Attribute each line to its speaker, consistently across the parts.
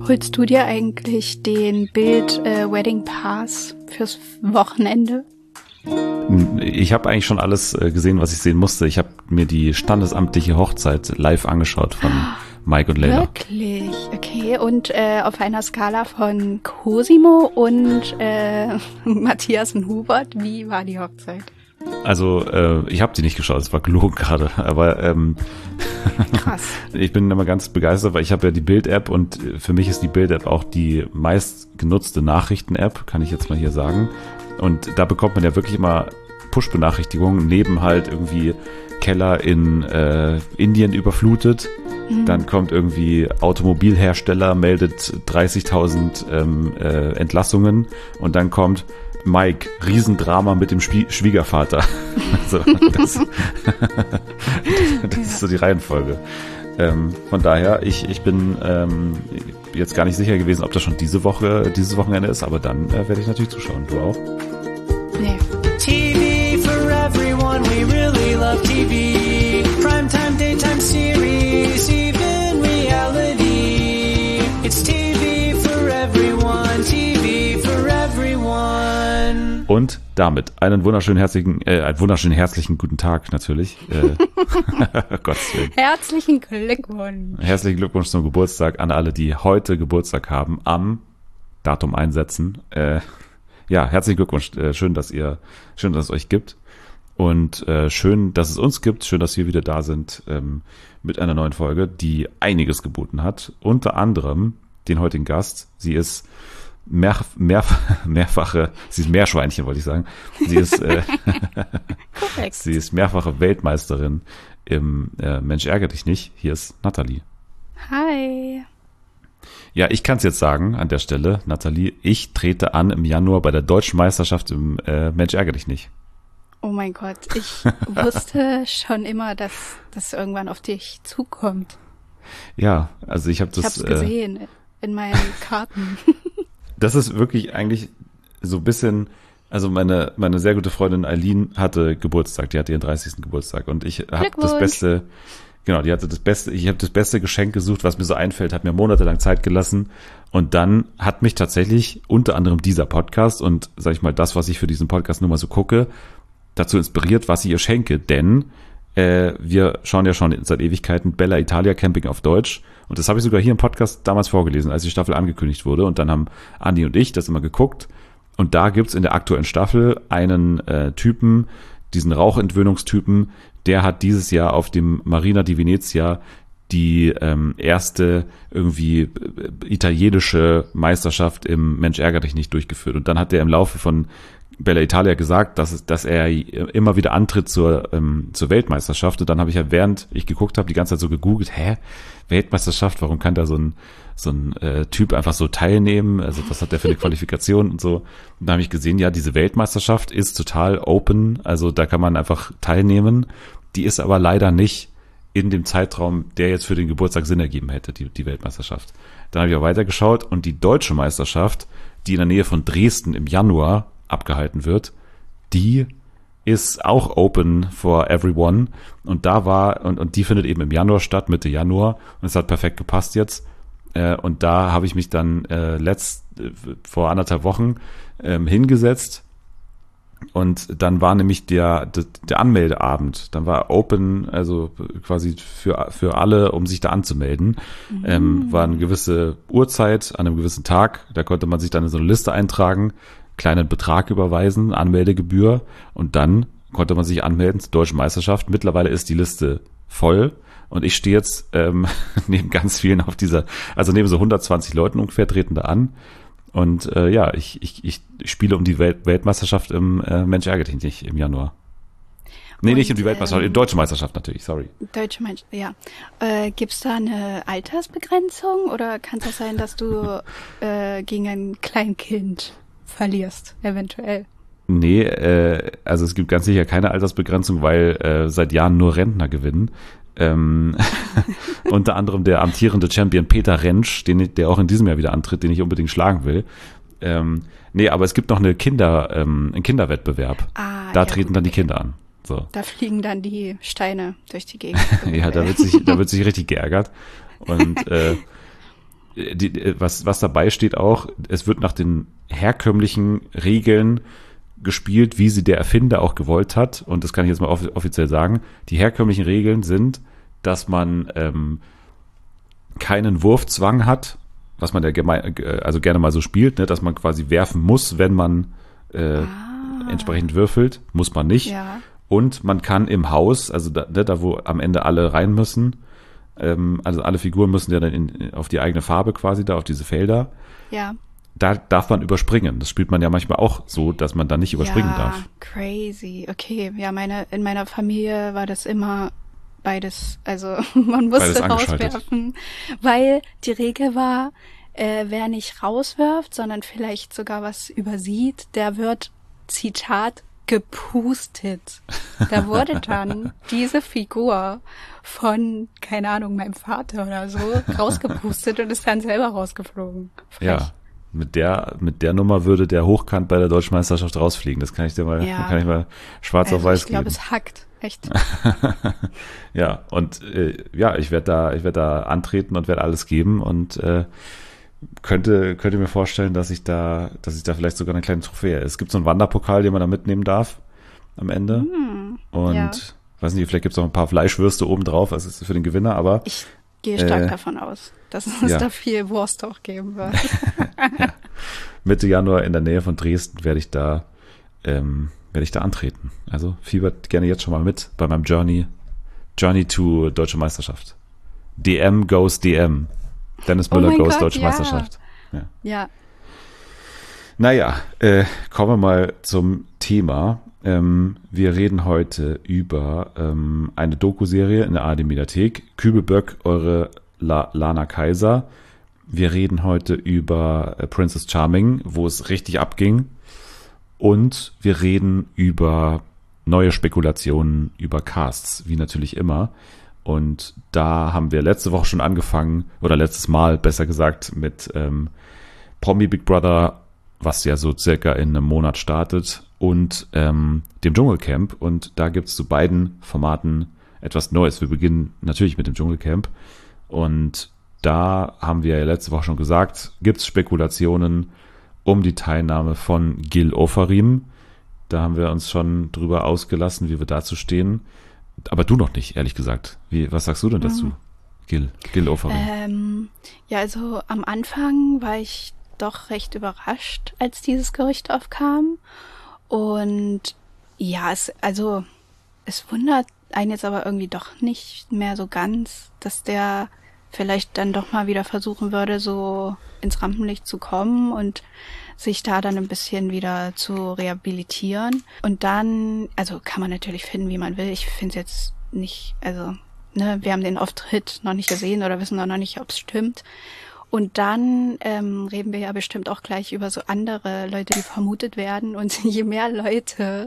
Speaker 1: Holst du dir eigentlich den Bild Wedding Pass fürs Wochenende?
Speaker 2: Ich habe eigentlich schon alles gesehen, was ich sehen musste. Ich habe mir die standesamtliche Hochzeit live angeschaut von Mike und Leila.
Speaker 1: Wirklich? Okay, und auf einer Skala von Cosimo und Matthias und Hubert, wie war die Hochzeit?
Speaker 2: Also ich habe die nicht geschaut, es war gelogen gerade, aber
Speaker 1: krass.
Speaker 2: Ich bin immer ganz begeistert, weil ich habe ja die Bild-App und für mich ist die Bild-App auch die meistgenutzte Nachrichten-App, kann ich jetzt mal hier sagen. Und da bekommt man ja wirklich immer Push-Benachrichtigungen, neben halt irgendwie Keller in Indien überflutet. Dann kommt irgendwie Automobilhersteller, meldet 30.000 Entlassungen und dann kommt Mike, Riesendrama mit dem Schwiegervater. Also, das ist so die Reihenfolge. Von daher, ich bin jetzt gar nicht sicher gewesen, ob das schon dieses Wochenende ist, aber dann werde ich natürlich zuschauen. Du auch?
Speaker 1: Nee.
Speaker 3: TV for everyone, we really love TV. Primetime, daytime series, even reality. It's TV for everyone, TV for everyone.
Speaker 2: Und damit einen wunderschönen herzlichen guten Tag natürlich. Gottes Willen.
Speaker 1: Herzlichen Glückwunsch.
Speaker 2: Herzlichen Glückwunsch zum Geburtstag an alle, die heute Geburtstag haben, am Datum einsetzen. Ja, herzlichen Glückwunsch. Schön, dass es euch gibt. Und schön, dass es uns gibt. Schön, dass wir wieder da sind mit einer neuen Folge, die einiges geboten hat. Unter anderem den heutigen Gast. Sie ist sie ist Meerschweinchen, wollte ich sagen. Sie ist, sie ist mehrfache Weltmeisterin im Mensch ärgere dich nicht. Hier ist Nathalie.
Speaker 1: Hi.
Speaker 2: Ja, ich kann es jetzt sagen an der Stelle, Nathalie, ich trete an im Januar bei der Deutschen Meisterschaft im Mensch ärgere dich nicht.
Speaker 1: Oh mein Gott, ich wusste schon immer, dass das irgendwann auf dich zukommt.
Speaker 2: Ja, also ich habe das...
Speaker 1: Ich habe es gesehen in meinen Karten.
Speaker 2: Das ist wirklich eigentlich so ein bisschen, also meine sehr gute Freundin Eileen hatte Geburtstag, die hatte ihren 30. Geburtstag und ich habe das Beste, genau, ich habe das beste Geschenk gesucht, was mir so einfällt, hat mir monatelang Zeit gelassen und dann hat mich tatsächlich unter anderem dieser Podcast und sag ich mal das, was ich für diesen Podcast nur mal so gucke, dazu inspiriert, was ich ihr schenke, denn wir schauen ja schon seit Ewigkeiten Bella Italia Camping auf Deutsch und das habe ich sogar hier im Podcast damals vorgelesen, als die Staffel angekündigt wurde und dann haben Andi und ich das immer geguckt und da gibt's in der aktuellen Staffel einen Typen, diesen Rauchentwöhnungstypen, der hat dieses Jahr auf dem Marina di Venezia die erste irgendwie italienische Meisterschaft im Mensch ärgere dich nicht durchgeführt und dann hat er im Laufe von Bella Italia gesagt, dass er immer wieder antritt zur Weltmeisterschaft und dann habe ich ja, während ich geguckt habe, die ganze Zeit so gegoogelt, Weltmeisterschaft, warum kann da so ein Typ einfach so teilnehmen, also was hat der für eine Qualifikation und so. Und da habe ich gesehen, ja, diese Weltmeisterschaft ist total open, also da kann man einfach teilnehmen, die ist aber leider nicht in dem Zeitraum, der jetzt für den Geburtstag Sinn ergeben hätte, die Weltmeisterschaft. Dann habe ich auch weitergeschaut und die deutsche Meisterschaft, die in der Nähe von Dresden im Januar abgehalten wird, die ist auch open for everyone und da war und die findet eben im Januar statt, Mitte Januar und es hat perfekt gepasst jetzt und da habe ich mich dann vor 1,5 Wochen hingesetzt und dann war nämlich der Anmeldeabend, dann war open, also quasi für alle, um sich da anzumelden, war eine gewisse Uhrzeit an einem gewissen Tag, da konnte man sich dann in so eine Liste eintragen, kleinen Betrag überweisen, Anmeldegebühr und dann konnte man sich anmelden zur Deutschen Meisterschaft. Mittlerweile ist die Liste voll und ich stehe jetzt neben ganz vielen also neben so 120 Leuten ungefähr treten da an und ja, ich spiele um die Weltmeisterschaft im Mensch ärgere dich nicht im Januar. Nee, nicht um die Weltmeisterschaft, die Deutsche Meisterschaft natürlich, sorry.
Speaker 1: Deutsche Meisterschaft, ja. Gibt's da eine Altersbegrenzung oder kann es sein, dass du gegen ein Kleinkind verlierst, eventuell?
Speaker 2: Nee, also es gibt ganz sicher keine Altersbegrenzung, weil seit Jahren nur Rentner gewinnen. Unter anderem der amtierende Champion Peter Rentsch, der auch in diesem Jahr wieder antritt, den ich unbedingt schlagen will. Nee, aber es gibt noch einen Kinderwettbewerb. Da treten dann die Kinder an. So.
Speaker 1: Da fliegen dann die Steine durch die Gegend.
Speaker 2: Ja, da wird sich richtig geärgert. Und was dabei steht auch, es wird nach den herkömmlichen Regeln gespielt, wie sie der Erfinder auch gewollt hat. Und das kann ich jetzt mal offiziell sagen. Die herkömmlichen Regeln sind, dass man keinen Wurfzwang hat, was man ja also gerne mal so spielt, ne, dass man quasi werfen muss, wenn man entsprechend würfelt. Muss man nicht.
Speaker 1: Ja.
Speaker 2: Und man kann im Haus, also da wo am Ende alle rein müssen, also alle Figuren müssen ja dann auf die eigene Farbe quasi da, auf diese Felder.
Speaker 1: Ja.
Speaker 2: Da darf man überspringen. Das spielt man ja manchmal auch so, dass man da nicht überspringen darf.
Speaker 1: Crazy. Okay, ja, in meiner Familie war das immer beides. Also man musste rauswerfen, weil die Regel war, wer nicht rauswirft, sondern vielleicht sogar was übersieht, der wird, Zitat, gepustet. Da wurde dann diese Figur von, keine Ahnung, meinem Vater oder so, rausgepustet und ist dann selber rausgeflogen. Frech.
Speaker 2: Ja. Mit der Nummer würde der Hochkant bei der Deutschen Meisterschaft rausfliegen. Das kann ich dir mal, kann ich mal schwarz auf weiß geben.
Speaker 1: Ich glaube, es hackt. Echt.
Speaker 2: Ja, und ich werde da antreten und werde alles geben und könnte mir vorstellen, dass ich da vielleicht sogar eine kleine Trophäe. Es gibt so einen Wanderpokal, den man da mitnehmen darf am Ende. Und weiß nicht, vielleicht gibt es auch ein paar Fleischwürste oben drauf, also ist für den Gewinner, aber
Speaker 1: ich gehe stark davon aus, dass es da viel Wurst auch geben wird.
Speaker 2: Ja. Mitte Januar in der Nähe von Dresden werde ich da antreten. Also fiebert gerne jetzt schon mal mit bei meinem Journey to Deutsche Meisterschaft. DM goes DM. Dennis Müller goes Deutsche Meisterschaft.
Speaker 1: Ja.
Speaker 2: Naja, kommen wir mal zum Thema. Wir reden heute über eine Doku-Serie in der ARD-Mediathek. Kübelböck, eure Lana Kaiser. Wir reden heute über Princess Charming, wo es richtig abging. Und wir reden über neue Spekulationen über Casts, wie natürlich immer. Und da haben wir letzte Woche schon angefangen, oder letztes Mal besser gesagt, mit Promi Big Brother, was ja so circa in einem Monat startet, und dem Dschungelcamp. Und da gibt es zu beiden Formaten etwas Neues. Wir beginnen natürlich mit dem Dschungelcamp. Und da haben wir ja letzte Woche schon gesagt, gibt es Spekulationen um die Teilnahme von Gil Ofarim. Da haben wir uns schon drüber ausgelassen, wie wir dazu stehen. Aber du noch nicht, ehrlich gesagt. Was sagst du denn dazu, Gil Ofarim?
Speaker 1: Ja, also am Anfang war ich doch recht überrascht, als dieses Gerücht aufkam. Und ja, es wundert einen jetzt aber irgendwie doch nicht mehr so ganz, dass der vielleicht dann doch mal wieder versuchen würde, so ins Rampenlicht zu kommen und sich da dann ein bisschen wieder zu rehabilitieren. Und dann, also kann man natürlich finden, wie man will. Ich finde es jetzt nicht, also, ne, wir haben den Auftritt noch nicht gesehen oder wissen noch nicht, ob es stimmt. Und dann reden wir ja bestimmt auch gleich über so andere Leute, die vermutet werden. Und je mehr Leute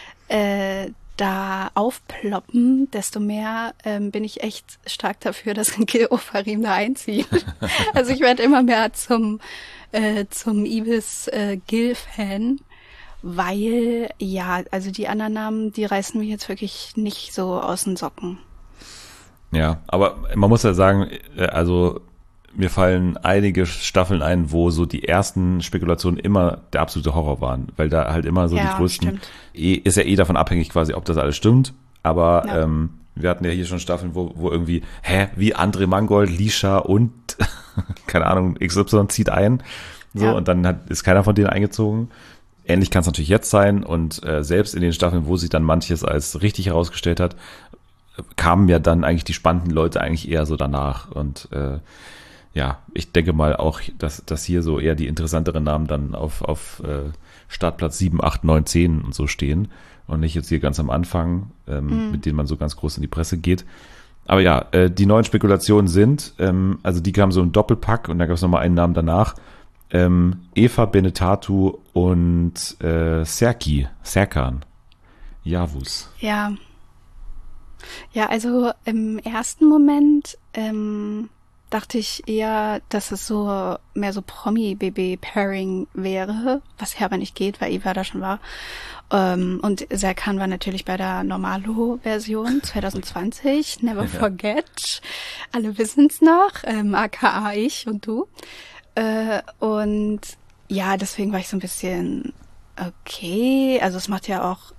Speaker 1: da aufploppen, desto mehr bin ich echt stark dafür, dass Gil Ofarim da einzieht. Also ich werde immer mehr zum Ibis Gil-Fan, weil, ja, also die anderen Namen, die reißen mich jetzt wirklich nicht so aus den Socken.
Speaker 2: Ja, aber man muss ja sagen, also mir fallen einige Staffeln ein, wo so die ersten Spekulationen immer der absolute Horror waren, weil da halt immer so die größten, ist ja davon abhängig quasi, ob das alles stimmt, aber wir hatten ja hier schon Staffeln, wo irgendwie, wie André Mangold, Lisha und keine Ahnung, XY zieht ein, so, und dann ist keiner von denen eingezogen. Ähnlich kann es natürlich jetzt sein, und selbst in den Staffeln, wo sich dann manches als richtig herausgestellt hat, kamen ja dann eigentlich die spannenden Leute eigentlich eher so danach, und ja, ich denke mal auch, dass hier so eher die interessanteren Namen dann auf Startplatz 7, 8, 9, 10 und so stehen und nicht jetzt hier ganz am Anfang, mit denen man so ganz groß in die Presse geht. Aber ja, die neuen Spekulationen sind, also die kamen so im Doppelpack, und da gab es nochmal einen Namen danach, Eva Benetatu und Serkan Yavuz.
Speaker 1: Ja, also im ersten Moment dachte ich eher, dass es so mehr so Promi-BB-Pairing wäre, was ja aber nicht geht, weil Eva da schon war. Und Serkan war natürlich bei der Normalo-Version 2020, Never Forget. Alle wissen's noch, aka ich und du. Und ja, deswegen war ich so ein bisschen okay. Also es macht ja auch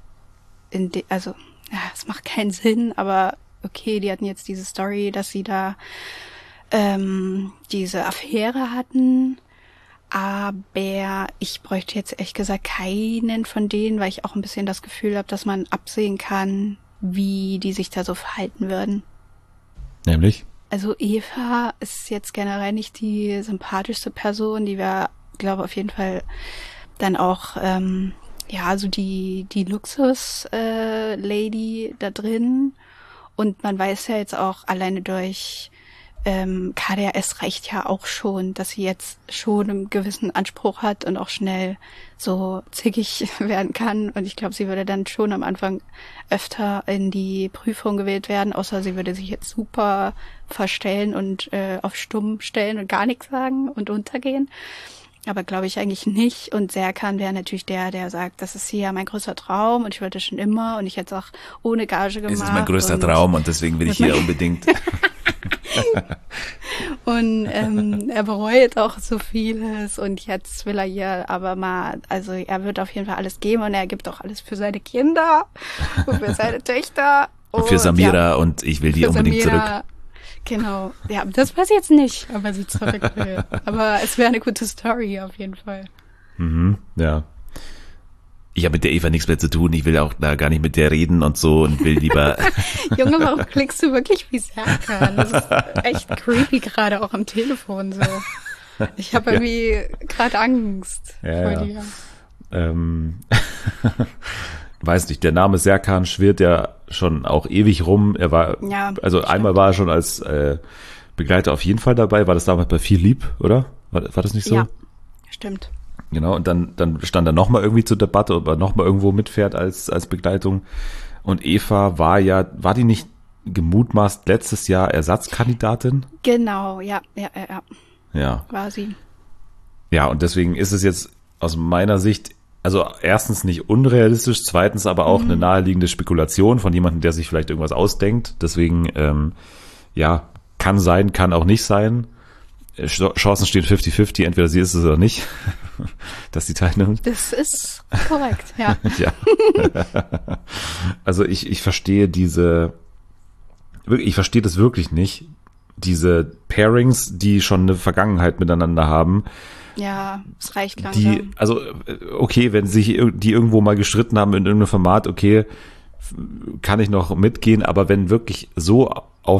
Speaker 1: es macht keinen Sinn, aber okay, die hatten jetzt diese Story, dass sie da diese Affäre hatten. Aber ich bräuchte jetzt ehrlich gesagt keinen von denen, weil ich auch ein bisschen das Gefühl habe, dass man absehen kann, wie die sich da so verhalten würden.
Speaker 2: Nämlich?
Speaker 1: Also Eva ist jetzt generell nicht die sympathischste Person, die wäre, glaube auf jeden Fall dann auch, so die Luxus-Lady da drin. Und man weiß ja jetzt auch alleine durch KDRS reicht ja auch schon, dass sie jetzt schon einen gewissen Anspruch hat und auch schnell so zickig werden kann. Und ich glaube, sie würde dann schon am Anfang öfter in die Prüfung gewählt werden, außer sie würde sich jetzt super verstellen und auf stumm stellen und gar nichts sagen und untergehen. Aber glaube ich eigentlich nicht. Und Serkan wäre natürlich der sagt, das ist hier mein größter Traum und ich wollte schon immer und ich hätte es auch ohne Gage gemacht.
Speaker 2: Es ist mein größter Traum und deswegen will ich hier unbedingt.
Speaker 1: Und er bereut auch so vieles und jetzt will er hier aber mal, also er wird auf jeden Fall alles geben und er gibt auch alles für seine Kinder und für seine Töchter.
Speaker 2: Und für Samira und ich will die unbedingt zurück.
Speaker 1: Genau, ja, das weiß ich jetzt nicht, ob er sie zurück will. Aber es wäre eine gute Story auf jeden Fall.
Speaker 2: Mhm, ja. Ich habe mit der Eva nichts mehr zu tun, ich will auch da gar nicht mit der reden und so und will lieber...
Speaker 1: Junge, warum klingst du wirklich wie Serkan? Das ist echt creepy gerade auch am Telefon so. Ich habe irgendwie gerade Angst vor dir.
Speaker 2: Weiß nicht, der Name Serkan schwirrt ja schon auch ewig rum. Er war, einmal war er schon als Begleiter auf jeden Fall dabei. War das damals bei Viel Lieb, oder? War das nicht so?
Speaker 1: Ja, stimmt.
Speaker 2: Genau, und dann stand er nochmal irgendwie zur Debatte, ob er nochmal irgendwo mitfährt als Begleitung. Und Eva war die nicht gemutmaßt letztes Jahr Ersatzkandidatin?
Speaker 1: Genau, ja.
Speaker 2: Ja.
Speaker 1: War sie.
Speaker 2: Ja, und deswegen ist es jetzt aus meiner Sicht, also erstens nicht unrealistisch, zweitens aber auch eine naheliegende Spekulation von jemandem, der sich vielleicht irgendwas ausdenkt. Deswegen, kann sein, kann auch nicht sein. Chancen stehen 50-50, entweder sie ist es oder nicht, dass sie teilnimmt.
Speaker 1: Das ist korrekt, ja.
Speaker 2: Ja. Also ich verstehe ich verstehe das wirklich nicht, diese Pairings, die schon eine Vergangenheit miteinander haben.
Speaker 1: Ja, es reicht langsam.
Speaker 2: Okay, wenn sich die irgendwo mal gestritten haben in irgendeinem Format, okay, kann ich noch mitgehen, aber wenn wirklich so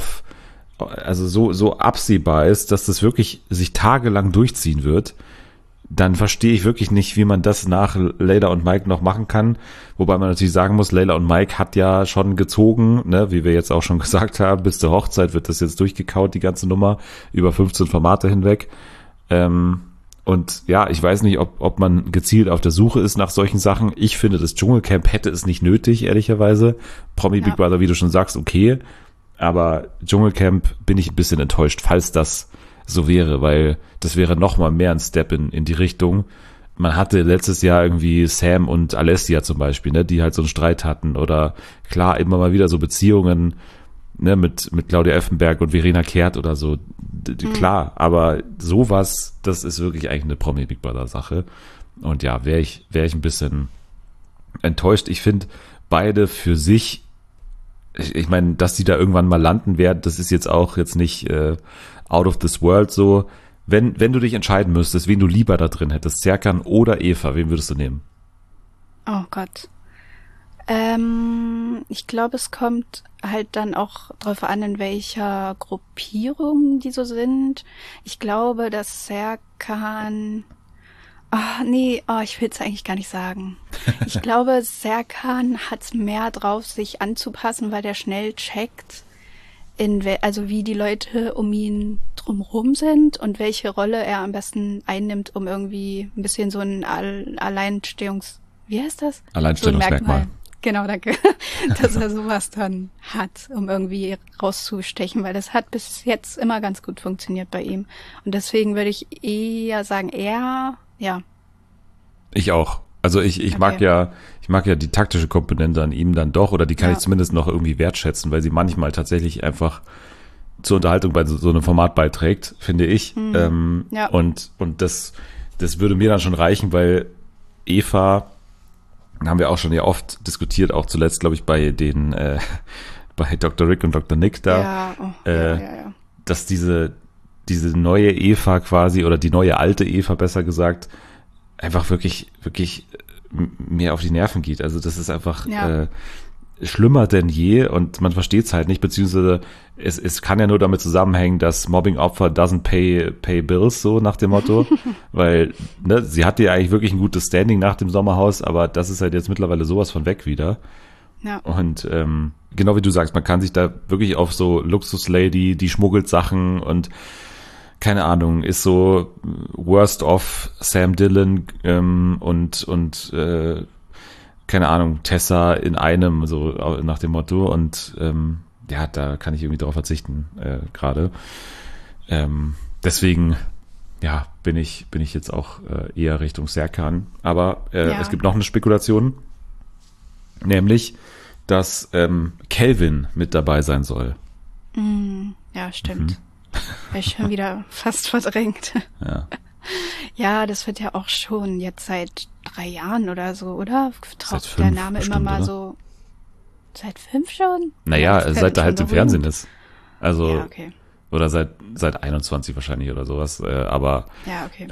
Speaker 2: so absehbar ist, dass das wirklich sich tagelang durchziehen wird, dann verstehe ich wirklich nicht, wie man das nach Layla und Mike noch machen kann. Wobei man natürlich sagen muss, Layla und Mike hat ja schon gezogen, ne, wie wir jetzt auch schon gesagt haben, bis zur Hochzeit wird das jetzt durchgekaut, die ganze Nummer, über 15 Formate hinweg. Und ja, ich weiß nicht, ob man gezielt auf der Suche ist nach solchen Sachen. Ich finde, das Dschungelcamp hätte es nicht nötig, ehrlicherweise. Big Brother, wie du schon sagst, okay. Aber Dschungelcamp bin ich ein bisschen enttäuscht, falls das so wäre, weil das wäre noch mal mehr ein Step in die Richtung. Man hatte letztes Jahr irgendwie Sam und Alessia zum Beispiel, ne, die halt so einen Streit hatten. Oder klar, immer mal wieder so Beziehungen, ne, mit Claudia Effenberg und Verena Kehrt oder so. Klar, aber sowas, das ist wirklich eigentlich eine Promi-Big Brother-Sache. Und ja, wäre ich ein bisschen enttäuscht. Ich finde beide für sich, ich meine, dass die da irgendwann mal landen werden, das ist jetzt auch nicht out of this world so. Wenn du dich entscheiden müsstest, wen du lieber da drin hättest, Serkan oder Eva, wen würdest du nehmen?
Speaker 1: Oh Gott. Ich glaube, es kommt halt dann auch drauf an, in welcher Gruppierung die so sind. Ich glaube, dass Serkan... ich will es eigentlich gar nicht sagen. Ich glaube, Serkan hat es mehr drauf, sich anzupassen, weil der schnell checkt, wie die Leute um ihn drumherum sind und welche Rolle er am besten einnimmt, um irgendwie ein bisschen so ein Alleinstellungsmerkmal. Genau, danke. Dass er sowas dann hat, um irgendwie rauszustechen, weil das hat bis jetzt immer ganz gut funktioniert bei ihm. Und deswegen würde ich eher sagen, ja.
Speaker 2: Ich auch. Also ich mag ja die taktische Komponente an ihm dann doch, oder die kann ich zumindest noch irgendwie wertschätzen, weil sie manchmal tatsächlich einfach zur Unterhaltung bei so einem Format beiträgt, finde ich. Und das würde mir dann schon reichen, weil Eva, haben wir auch schon ja oft diskutiert, auch zuletzt, glaube ich, bei bei Dr. Rick und Dr. Nick da, dass diese neue Eva quasi, oder die neue alte Eva, besser gesagt, einfach wirklich mehr auf die Nerven geht. Also das ist einfach schlimmer denn je, und man versteht es halt nicht, beziehungsweise es kann ja nur damit zusammenhängen, dass Mobbing-Opfer doesn't pay bills, so nach dem Motto, weil sie hatte ja eigentlich wirklich ein gutes Standing nach dem Sommerhaus, aber das ist halt jetzt mittlerweile sowas von weg wieder.
Speaker 1: Ja.
Speaker 2: Und genau wie du sagst, man kann sich da wirklich auf so Luxuslady, die schmuggelt Sachen und keine Ahnung, ist so worst of Sam Dillon und keine Ahnung, Tessa in einem, so nach dem Motto, und da kann ich irgendwie drauf verzichten gerade. Deswegen bin ich jetzt auch eher Richtung Serkan. Aber es gibt noch eine Spekulation, nämlich, dass Calvin mit dabei sein soll.
Speaker 1: Ja, stimmt. Habe ich schon wieder fast verdrängt.
Speaker 2: Ja.
Speaker 1: Ja, das wird ja auch schon jetzt seit 3 Jahren oder so, oder?
Speaker 2: Seit 5
Speaker 1: der Name
Speaker 2: bestimmt,
Speaker 1: immer mal
Speaker 2: oder?
Speaker 1: So. Seit 5 schon?
Speaker 2: Naja, seit er halt im Fernsehen ist. Also,
Speaker 1: ja, okay.
Speaker 2: Oder seit 21 wahrscheinlich oder sowas. Aber
Speaker 1: ja, okay.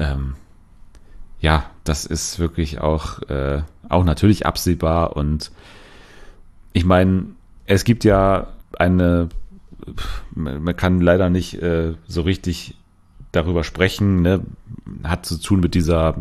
Speaker 2: Das ist wirklich auch natürlich absehbar. Und ich meine, es gibt ja man kann leider nicht so richtig darüber sprechen, ne? Hat zu tun mit dieser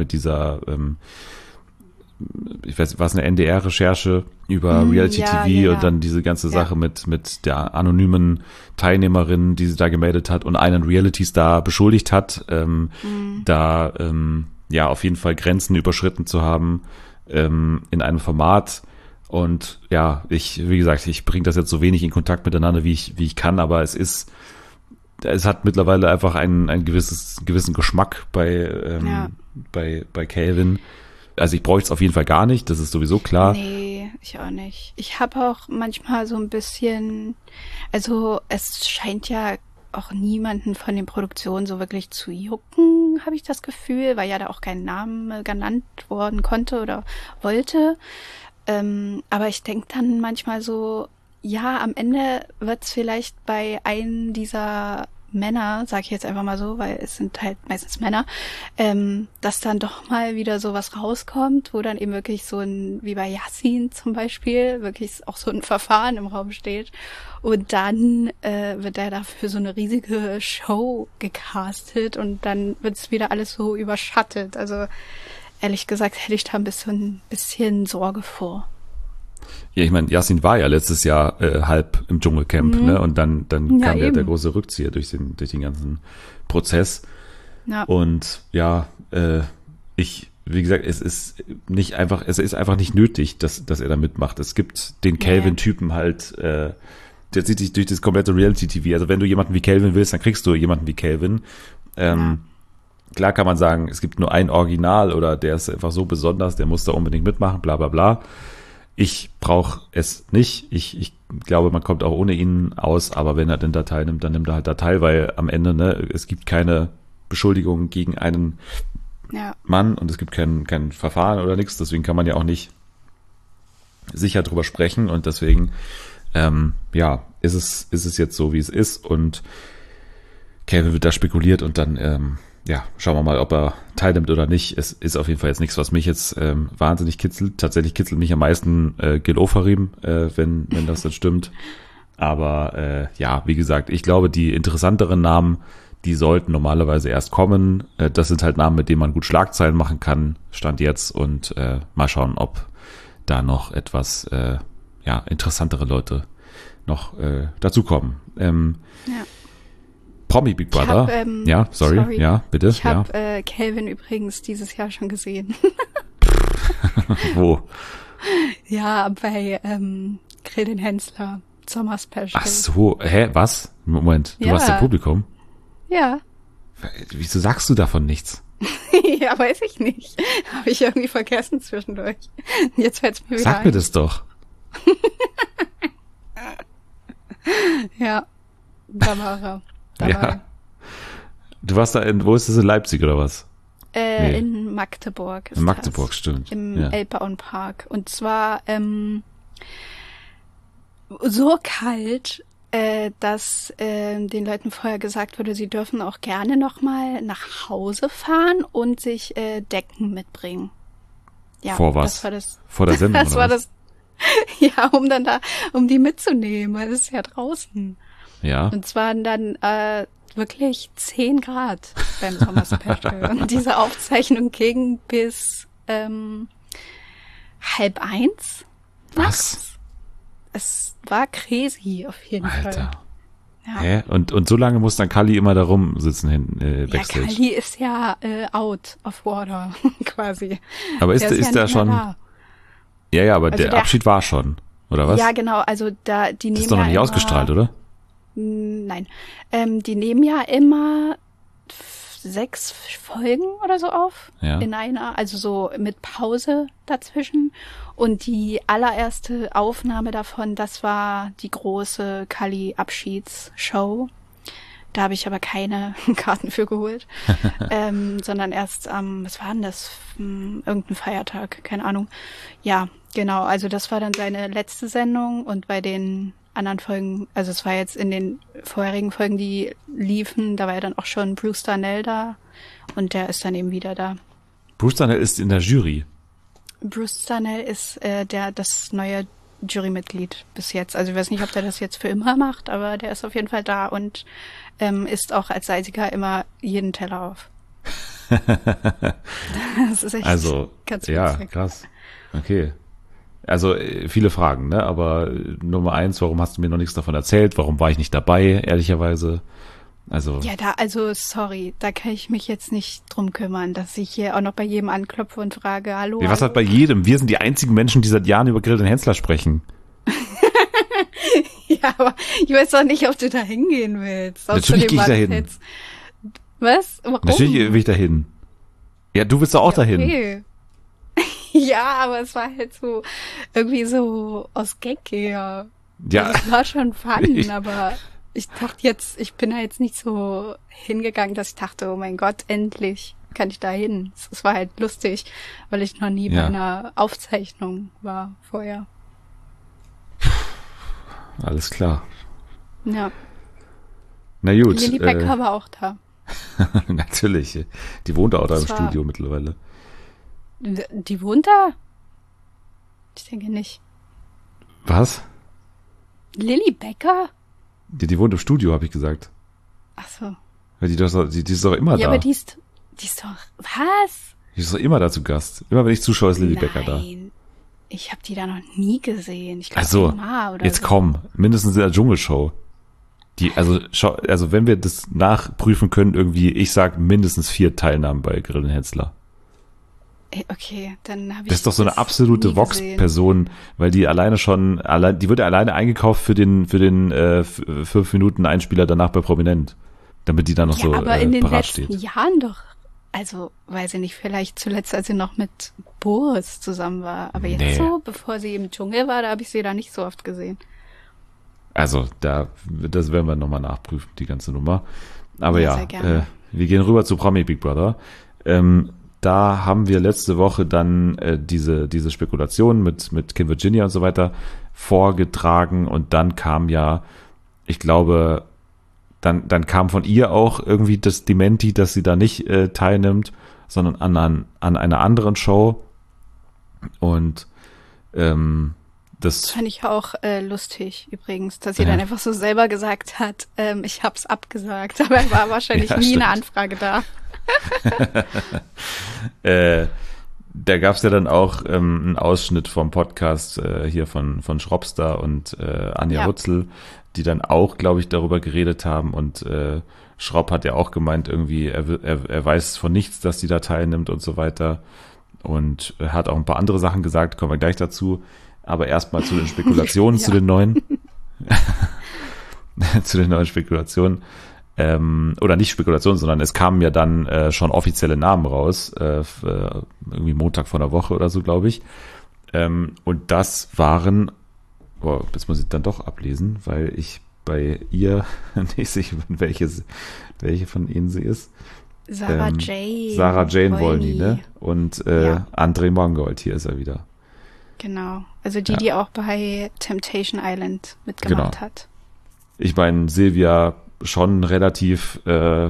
Speaker 2: ich weiß, war es eine NDR-Recherche über Reality TV und dann diese ganze Sache mit der anonymen Teilnehmerin, die sie da gemeldet hat und einen Reality-Star beschuldigt hat, da auf jeden Fall Grenzen überschritten zu haben in einem Format. Und wie gesagt, ich bringe das jetzt so wenig in Kontakt miteinander, wie ich kann, aber es hat mittlerweile einfach einen gewissen Geschmack bei Calvin. Also ich bräuchte es auf jeden Fall gar nicht, das ist sowieso klar.
Speaker 1: Nee, ich auch nicht. Ich habe auch manchmal so ein bisschen, also es scheint ja auch niemanden von den Produktionen so wirklich zu jucken, habe ich das Gefühl, weil ja da auch kein Name genannt worden konnte oder wollte. Aber ich denke dann manchmal so, ja, am Ende wird es vielleicht bei einem dieser Männer, sage ich jetzt einfach mal so, weil es sind halt meistens Männer, dass dann doch mal wieder sowas rauskommt, wo dann eben wirklich so wie bei Yassin zum Beispiel, wirklich auch so ein Verfahren im Raum steht. Und dann wird er dafür so eine riesige Show gecastet und dann wird es wieder alles so überschattet. Also ehrlich gesagt hätte ich da ein bisschen Sorge vor.
Speaker 2: Ja, ich meine, Yassin war ja letztes Jahr halb im Dschungelcamp, ne? Und dann kam der große Rückzieher durch den ganzen Prozess. Ja. Und wie gesagt, es ist einfach nicht nötig, dass er da mitmacht. Es gibt den Calvin-Typen halt, der zieht sich durch das komplette Reality-TV. Also wenn du jemanden wie Calvin willst, dann kriegst du jemanden wie Calvin. Klar kann man sagen, es gibt nur ein Original oder der ist einfach so besonders, der muss da unbedingt mitmachen, bla bla bla. Ich brauche es nicht. Ich glaube, man kommt auch ohne ihn aus, aber wenn er denn da teilnimmt, dann nimmt er halt da teil, weil am Ende, es gibt keine Beschuldigung gegen einen Mann und es gibt kein Verfahren oder nichts, deswegen kann man ja auch nicht sicher drüber sprechen und deswegen ist es jetzt so, wie es ist und Calvin wird da spekuliert und dann schauen wir mal, ob er teilnimmt oder nicht. Es ist auf jeden Fall jetzt nichts, was mich jetzt wahnsinnig kitzelt. Tatsächlich kitzelt mich am meisten Gil Ofarim, wenn das dann stimmt. Aber wie gesagt, ich glaube, die interessanteren Namen, die sollten normalerweise erst kommen. Das sind halt Namen, mit denen man gut Schlagzeilen machen kann, Stand jetzt. Und mal schauen, ob da noch etwas interessantere Leute noch dazukommen. Promi Big Brother. Sorry. Ja, bitte.
Speaker 1: Ich habe Calvin übrigens dieses Jahr schon gesehen.
Speaker 2: Wo?
Speaker 1: Ja, bei Grill den Hensler Sommerspecial.
Speaker 2: Ach so, was? Moment, du
Speaker 1: Ja.
Speaker 2: warst im Publikum?
Speaker 1: Ja.
Speaker 2: Wieso sagst du davon nichts?
Speaker 1: Ja, weiß ich nicht. Habe ich irgendwie vergessen zwischendurch. Jetzt fällt's mir wieder
Speaker 2: Sag
Speaker 1: ein.
Speaker 2: mir das doch.
Speaker 1: Ja, da war er.
Speaker 2: Ja. Du warst da wo ist das, in Leipzig oder was? Nee.
Speaker 1: In Magdeburg.
Speaker 2: In Magdeburg, stimmt.
Speaker 1: Im
Speaker 2: Ja.
Speaker 1: Elbauenpark. Und zwar so kalt, dass den Leuten vorher gesagt wurde, sie dürfen auch gerne nochmal nach Hause fahren und sich Decken mitbringen. Ja,
Speaker 2: Vor was?
Speaker 1: Das war das.
Speaker 2: Vor der Sendung
Speaker 1: Das
Speaker 2: oder
Speaker 1: war
Speaker 2: was?
Speaker 1: das. Ja, um die mitzunehmen, weil es ist ja draußen.
Speaker 2: Ja.
Speaker 1: Und es waren dann wirklich 10 Grad beim Sommerspecial. Und diese Aufzeichnung ging bis 12:30
Speaker 2: Was?
Speaker 1: Es war crazy auf jeden
Speaker 2: Alter.
Speaker 1: Fall. Ja.
Speaker 2: Hä? Und so lange muss dann Kalli immer da rumsitzen hinten Backstage.
Speaker 1: Ja, Kalli ist ja out of water, quasi.
Speaker 2: Aber ist
Speaker 1: Der
Speaker 2: da
Speaker 1: nicht mehr
Speaker 2: schon?
Speaker 1: da.
Speaker 2: Ja, aber
Speaker 1: Also
Speaker 2: der
Speaker 1: der-
Speaker 2: Abschied war schon, oder was?
Speaker 1: Ja, genau, also die
Speaker 2: das
Speaker 1: nehmen
Speaker 2: ist doch noch
Speaker 1: ja
Speaker 2: nicht
Speaker 1: immer,
Speaker 2: ausgestrahlt, oder?
Speaker 1: Nein, die nehmen ja immer 6 Folgen oder so auf
Speaker 2: Ja.
Speaker 1: in einer, also so mit Pause dazwischen. Und die allererste Aufnahme davon, das war die große Kalli-Abschiedsshow. Da habe ich aber keine Karten für geholt, sondern erst am, was war denn das? Irgendein Feiertag, keine Ahnung. Ja, genau, also das war dann seine letzte Sendung und bei den anderen Folgen, also es war jetzt in den vorherigen Folgen, die liefen, da war ja dann auch schon Bruce Darnell da und der ist dann eben wieder da.
Speaker 2: Bruce Darnell ist in der Jury.
Speaker 1: Bruce Darnell ist das neue Jurymitglied bis jetzt. Also ich weiß nicht, ob der das jetzt für immer macht, aber der ist auf jeden Fall da und isst auch als Einziger immer jeden Teller auf. Das ist echt
Speaker 2: Also,
Speaker 1: ganz
Speaker 2: ja,
Speaker 1: witzig.
Speaker 2: krass. Okay. Also viele Fragen, ne? Aber Nummer 1, warum hast du mir noch nichts davon erzählt? Warum war ich nicht dabei, ehrlicherweise? Also,
Speaker 1: Ja, sorry, da kann ich mich jetzt nicht drum kümmern, dass ich hier auch noch bei jedem anklopfe und frage, hallo.
Speaker 2: was hat bei
Speaker 1: hallo?
Speaker 2: jedem? Wir sind die einzigen Menschen, die seit Jahren über Grill den Hensler sprechen.
Speaker 1: Ja, aber ich weiß doch nicht, ob du da hingehen willst.
Speaker 2: Natürlich gehe ich da hin.
Speaker 1: Jetzt. Was? Warum?
Speaker 2: Natürlich will ich da hin. Ja, du willst doch auch dahin.
Speaker 1: Okay. Ja, aber es war halt so, irgendwie so aus Gag her.
Speaker 2: Ja.
Speaker 1: Also es war schon fun, aber ich dachte jetzt, ich bin da jetzt nicht so hingegangen, dass ich dachte, oh mein Gott, endlich kann ich da hin. Es war halt lustig, weil ich noch nie bei
Speaker 2: Ja.
Speaker 1: einer Aufzeichnung war vorher.
Speaker 2: Alles klar.
Speaker 1: Ja.
Speaker 2: Na gut.
Speaker 1: Lilly Becker war auch da.
Speaker 2: Natürlich. Die wohnt auch da im
Speaker 1: Das war-
Speaker 2: Studio mittlerweile.
Speaker 1: Die wohnt da? Ich denke nicht.
Speaker 2: Was?
Speaker 1: Lilly Becker?
Speaker 2: Die wohnt im Studio, habe ich gesagt.
Speaker 1: Ach so.
Speaker 2: Weil die ist doch immer
Speaker 1: Ja,
Speaker 2: da.
Speaker 1: aber die ist doch, was?
Speaker 2: Die ist doch immer da zu Gast. Immer wenn ich zuschaue, ist Lilly Becker da.
Speaker 1: Nein, ich habe die da noch nie gesehen. Ich
Speaker 2: Ach
Speaker 1: glaube,
Speaker 2: so,
Speaker 1: einmal oder
Speaker 2: jetzt
Speaker 1: so.
Speaker 2: komm. Mindestens in der Dschungelshow. Also wenn wir das nachprüfen können, irgendwie, ich sag mindestens 4 Teilnahmen bei Grill und Hensler.
Speaker 1: Okay, dann habe ich
Speaker 2: Das ist doch so eine absolute
Speaker 1: nie
Speaker 2: Vox-Person, weil die die wird ja alleine eingekauft für den 5 Minuten Einspieler danach bei Prominent. Damit die dann noch
Speaker 1: gesehen.
Speaker 2: so
Speaker 1: Ja, aber in den
Speaker 2: parat
Speaker 1: letzten
Speaker 2: steht.
Speaker 1: Jahren doch. Also, weiß ich nicht, vielleicht zuletzt, als sie noch mit Boris zusammen war. Aber jetzt
Speaker 2: Nee.
Speaker 1: so, bevor sie im Dschungel war, da habe ich sie da nicht so oft gesehen.
Speaker 2: Also, das werden wir nochmal nachprüfen, die ganze Nummer. Aber
Speaker 1: Ja,
Speaker 2: ja,
Speaker 1: sehr gerne.
Speaker 2: wir gehen rüber zu Promi Big Brother. Da haben wir letzte Woche dann diese Spekulation mit Kim Virginia und so weiter vorgetragen und dann kam ja, ich glaube, dann kam von ihr auch irgendwie das Dementi, dass sie da nicht teilnimmt, sondern an einer anderen Show und das
Speaker 1: Fand ich auch lustig übrigens, dass sie
Speaker 2: Ja.
Speaker 1: dann einfach so selber gesagt hat, ich hab's abgesagt. Aber es war wahrscheinlich
Speaker 2: Ja,
Speaker 1: nie
Speaker 2: stimmt.
Speaker 1: eine Anfrage da.
Speaker 2: da gab es ja dann auch einen Ausschnitt vom Podcast hier von Schropster und Anja
Speaker 1: Ja.
Speaker 2: Rutzel, die dann auch, glaube ich, darüber geredet haben und Schropp hat ja auch gemeint, irgendwie, er weiß von nichts, dass die da teilnimmt und so weiter. und hat auch ein paar andere Sachen gesagt, kommen wir gleich dazu. Aber erstmal zu den Spekulationen, zu den neuen. Zu den neuen Spekulationen. Oder nicht Spekulationen, sondern es kamen ja dann schon offizielle Namen raus. Irgendwie Montag vor einer Woche oder so, glaube ich. Und das waren, jetzt muss ich dann doch ablesen, weil ich bei ihr nicht sicher bin, welche von ihnen sie ist.
Speaker 1: Sarah Jane.
Speaker 2: Sarah Jane Wolny, ne? Und André Mangold, hier ist er wieder.
Speaker 1: Genau. Also die auch bei Temptation Island mitgemacht hat.
Speaker 2: Ich meine, Silvia schon relativ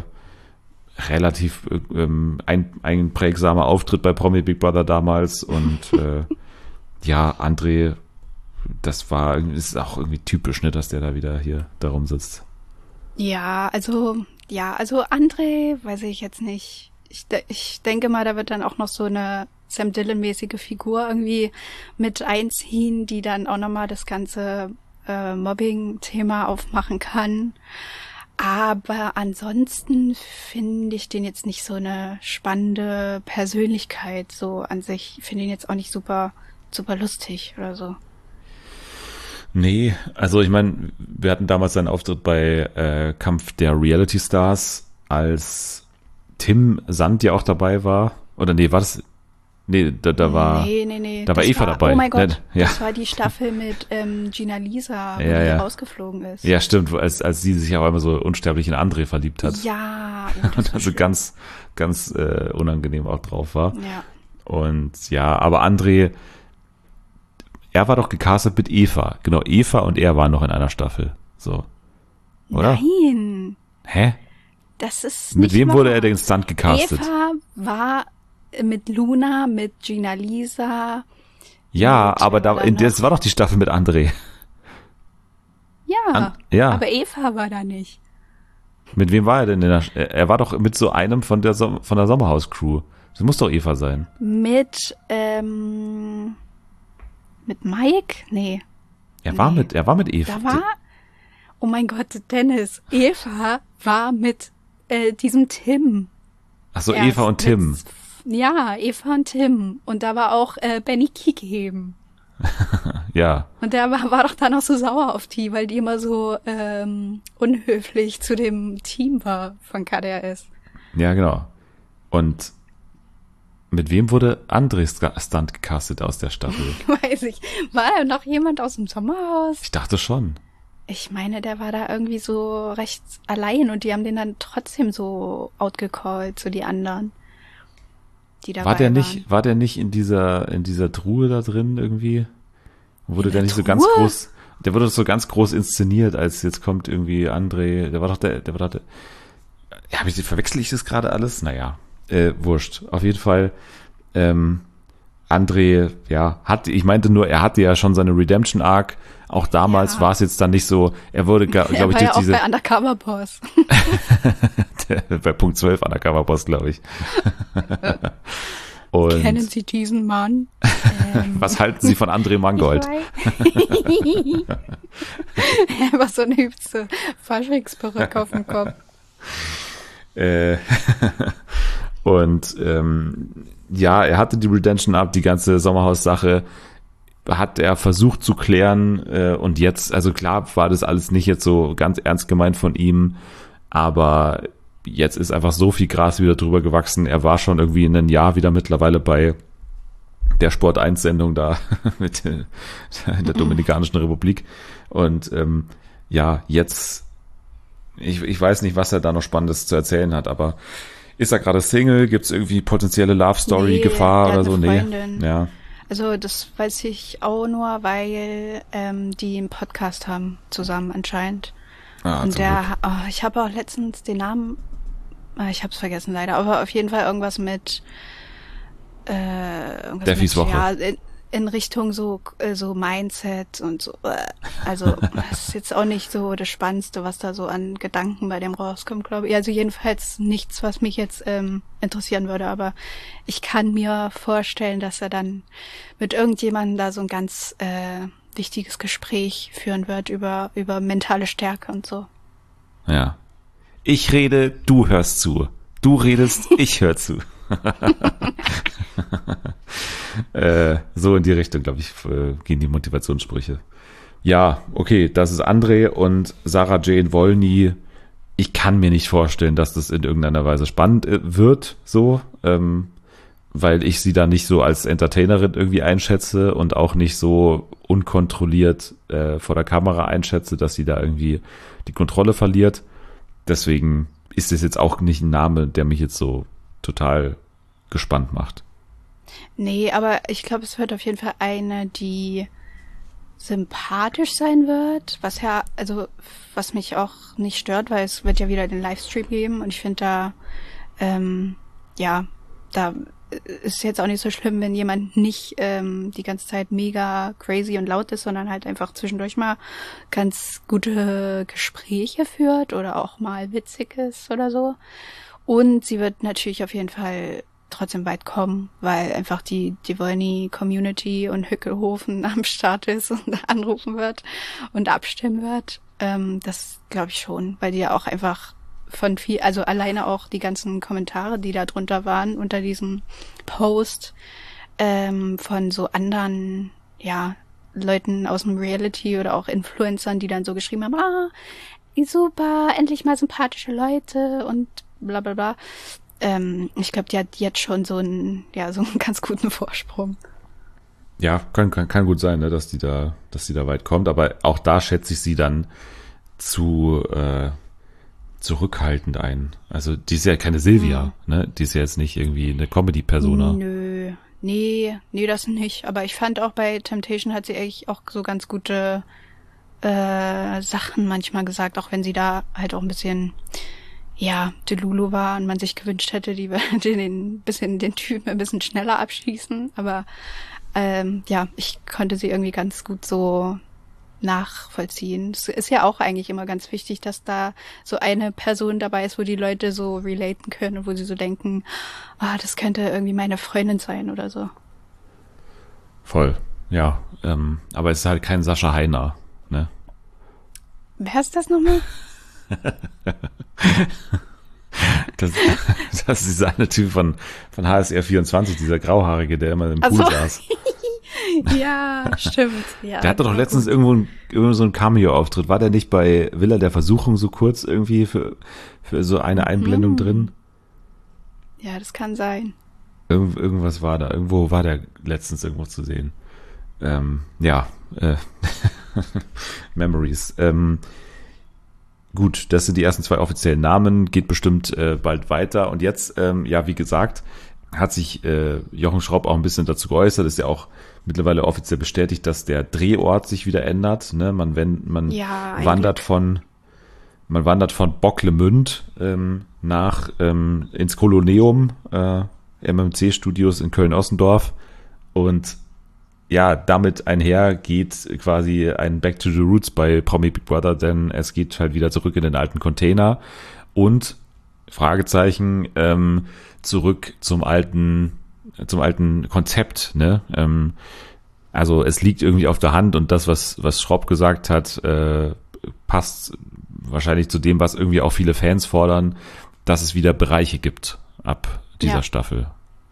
Speaker 2: einprägsamer Auftritt bei Promi Big Brother damals und André, ist auch irgendwie typisch, ne, dass der da wieder hier darum sitzt.
Speaker 1: Also André, weiß ich jetzt nicht. Ich denke mal, da wird dann auch noch so eine Sam Dillon-mäßige Figur irgendwie mit einziehen, die dann auch nochmal das ganze Mobbing-Thema aufmachen kann. Aber ansonsten finde ich den jetzt nicht so eine spannende Persönlichkeit so an sich. Ich finde ihn jetzt auch nicht super, super lustig oder so.
Speaker 2: Nee, also ich meine, wir hatten damals einen Auftritt bei Kampf der Reality Stars, als Tim Sand ja auch dabei war. Oder nee, war das... Nee, da war da war Eva dabei.
Speaker 1: Oh mein Gott,
Speaker 2: ja.
Speaker 1: Das war die Staffel mit Gina Lisa, wo die rausgeflogen ist.
Speaker 2: Ja, stimmt, als sie sich auch einmal so unsterblich in André verliebt hat.
Speaker 1: Ja.
Speaker 2: Und also ganz, ganz unangenehm auch drauf war.
Speaker 1: Ja.
Speaker 2: Und aber André, er war doch gecastet mit Eva. Genau, Eva und er waren noch in einer Staffel. So. Oder?
Speaker 1: Nein.
Speaker 2: Hä?
Speaker 1: Das ist
Speaker 2: mit
Speaker 1: nicht
Speaker 2: wem
Speaker 1: wahr.
Speaker 2: wurde er denn Stunt gecastet?
Speaker 1: Eva war mit Luna, mit Gina Lisa.
Speaker 2: Ja, aber das war doch die Staffel mit André.
Speaker 1: Ja, aber Eva war da nicht.
Speaker 2: Mit wem war er denn? Er war doch mit so einem von der Sommerhaus-Crew. Das muss doch Eva sein.
Speaker 1: Mit Mike? Nee.
Speaker 2: Er war mit Eva.
Speaker 1: Oh mein Gott, Dennis. Eva war mit diesem Tim.
Speaker 2: Ach so, Eva und Tim.
Speaker 1: Eva und Tim. Und da war auch Benny Kiekeben.
Speaker 2: Ja.
Speaker 1: Und der war doch dann auch so sauer auf die, weil die immer so unhöflich zu dem Team war von KDRS.
Speaker 2: Ja, genau. Und mit wem wurde André Stunt gecastet aus der Staffel?
Speaker 1: Weiß ich. War da noch jemand aus dem Sommerhaus?
Speaker 2: Ich dachte schon.
Speaker 1: Ich meine, der war da irgendwie so recht allein und die haben den dann trotzdem so outgecallt, so die anderen. Die dabei
Speaker 2: war der nicht in dieser Truhe da drin irgendwie? Wurde der nicht so ganz groß, der wurde so ganz groß inszeniert, als jetzt kommt irgendwie André, verwechsel ich das gerade alles? Naja, wurscht. Auf jeden Fall, André, ich meinte nur, er hatte ja schon seine Redemption Arc. Auch damals war es jetzt dann nicht so, er wurde, glaube ich, durch diese...
Speaker 1: bei Undercover Boss.
Speaker 2: Bei Punkt 12 Undercover Boss, glaube ich. Und
Speaker 1: kennen Sie diesen Mann?
Speaker 2: Was halten Sie von André Mangold?
Speaker 1: Er war so eine hübsche Faschingsperücke auf dem Kopf.
Speaker 2: Und er hatte die Redemption Arc, die ganze Sommerhaus-Sache hat er versucht zu klären und jetzt, also klar war das alles nicht jetzt so ganz ernst gemeint von ihm, aber jetzt ist einfach so viel Gras wieder drüber gewachsen. Er war schon irgendwie in einem Jahr wieder mittlerweile bei der Sport1-Sendung da in der Dominikanischen Republik und jetzt, ich weiß nicht, was er da noch Spannendes zu erzählen hat, aber ist er gerade Single? Gibt es irgendwie potenzielle Love-Story, Gefahr oder so?
Speaker 1: Freundin.
Speaker 2: Nee. Ja.
Speaker 1: Also das weiß ich auch nur, weil die einen Podcast haben zusammen anscheinend. Und ich habe auch letztens den Namen, ich habe es vergessen leider, aber auf jeden Fall irgendwas mit
Speaker 2: Steffis Woche.
Speaker 1: Ja, in Richtung so Mindset und so. Also das ist jetzt auch nicht so das Spannendste, was da so an Gedanken bei dem rauskommt, glaube ich. Also jedenfalls nichts, was mich jetzt interessieren würde, aber ich kann mir vorstellen, dass er dann mit irgendjemandem da so ein ganz wichtiges Gespräch führen wird über mentale Stärke und so.
Speaker 2: Ja. Ich rede, du hörst zu. Du redest, ich höre zu. So in die Richtung, glaube ich, gehen die Motivationssprüche. Ja, okay, das ist André und Sarah Jane Wolny. Ich kann mir nicht vorstellen, dass das in irgendeiner Weise spannend wird, so, weil ich sie da nicht so als Entertainerin irgendwie einschätze und auch nicht so unkontrolliert vor der Kamera einschätze, dass sie da irgendwie die Kontrolle verliert. Deswegen ist es jetzt auch nicht ein Name, der mich jetzt so total gespannt macht.
Speaker 1: Nee, aber ich glaube, es wird auf jeden Fall eine, die sympathisch sein wird, was mich auch nicht stört, weil es wird ja wieder den Livestream geben und ich finde da ist jetzt auch nicht so schlimm, wenn jemand nicht die ganze Zeit mega crazy und laut ist, sondern halt einfach zwischendurch mal ganz gute Gespräche führt oder auch mal witzig ist oder so. Und sie wird natürlich auf jeden Fall trotzdem weit kommen, weil einfach die Wolny-Community und Hückelhofen am Start ist und anrufen wird und abstimmen wird. Das glaube ich schon, weil die ja auch einfach von viel, also alleine auch die ganzen Kommentare, die da drunter waren, unter diesem Post, von so anderen, ja, Leuten aus dem Reality oder auch Influencern, die dann so geschrieben haben, super, endlich mal sympathische Leute und bla bla bla. Ich glaube, die hat jetzt schon so einen ganz guten Vorsprung.
Speaker 2: Ja, kann gut sein, ne, dass die da weit kommt, aber auch da schätze ich sie dann zu zurückhaltend ein. Also die ist ja keine Silvia, ne? Die ist ja jetzt nicht irgendwie eine Comedy-Persona.
Speaker 1: Nö, nee, das nicht. Aber ich fand auch bei Temptation hat sie eigentlich auch so ganz gute Sachen manchmal gesagt, auch wenn sie da halt auch ein bisschen Delulu war und man sich gewünscht hätte, die würde den Typen ein bisschen schneller abschießen. Aber ich konnte sie irgendwie ganz gut so nachvollziehen. Es ist ja auch eigentlich immer ganz wichtig, dass da so eine Person dabei ist, wo die Leute so relaten können und wo sie so denken, das könnte irgendwie meine Freundin sein oder so.
Speaker 2: Voll, ja. Aber es ist halt kein Sascha Heiner, ne?
Speaker 1: Wer ist das nochmal?
Speaker 2: Das ist dieser eine Typ von HSR 24, dieser Grauhaarige, der immer im Pool saß.
Speaker 1: Ja, stimmt. Ja,
Speaker 2: der hatte doch letztens irgendwo so einen Cameo-Auftritt. War der nicht bei Villa der Versuchung so kurz irgendwie für so eine Einblendung drin?
Speaker 1: Ja, das kann sein.
Speaker 2: Irgendwas war da. Irgendwo war der letztens irgendwo zu sehen. Memories. Gut, das sind die ersten 2 offiziellen Namen. Geht bestimmt bald weiter. Und jetzt, wie gesagt, hat sich Jochen Schropp auch ein bisschen dazu geäußert. Ist ja auch mittlerweile offiziell bestätigt, dass der Drehort sich wieder ändert. Ne? Man wandert von Bocklemünd ins Koloneum, MMC-Studios in Köln-Ossendorf. Und ja, damit einher geht quasi ein Back to the Roots bei Promi Big Brother, denn es geht halt wieder zurück in den alten Container und Fragezeichen zurück zum alten Konzept, ne? Also es liegt irgendwie auf der Hand und das, was Schropp gesagt hat, passt wahrscheinlich zu dem, was irgendwie auch viele Fans fordern, dass es wieder Bereiche gibt ab dieser Staffel.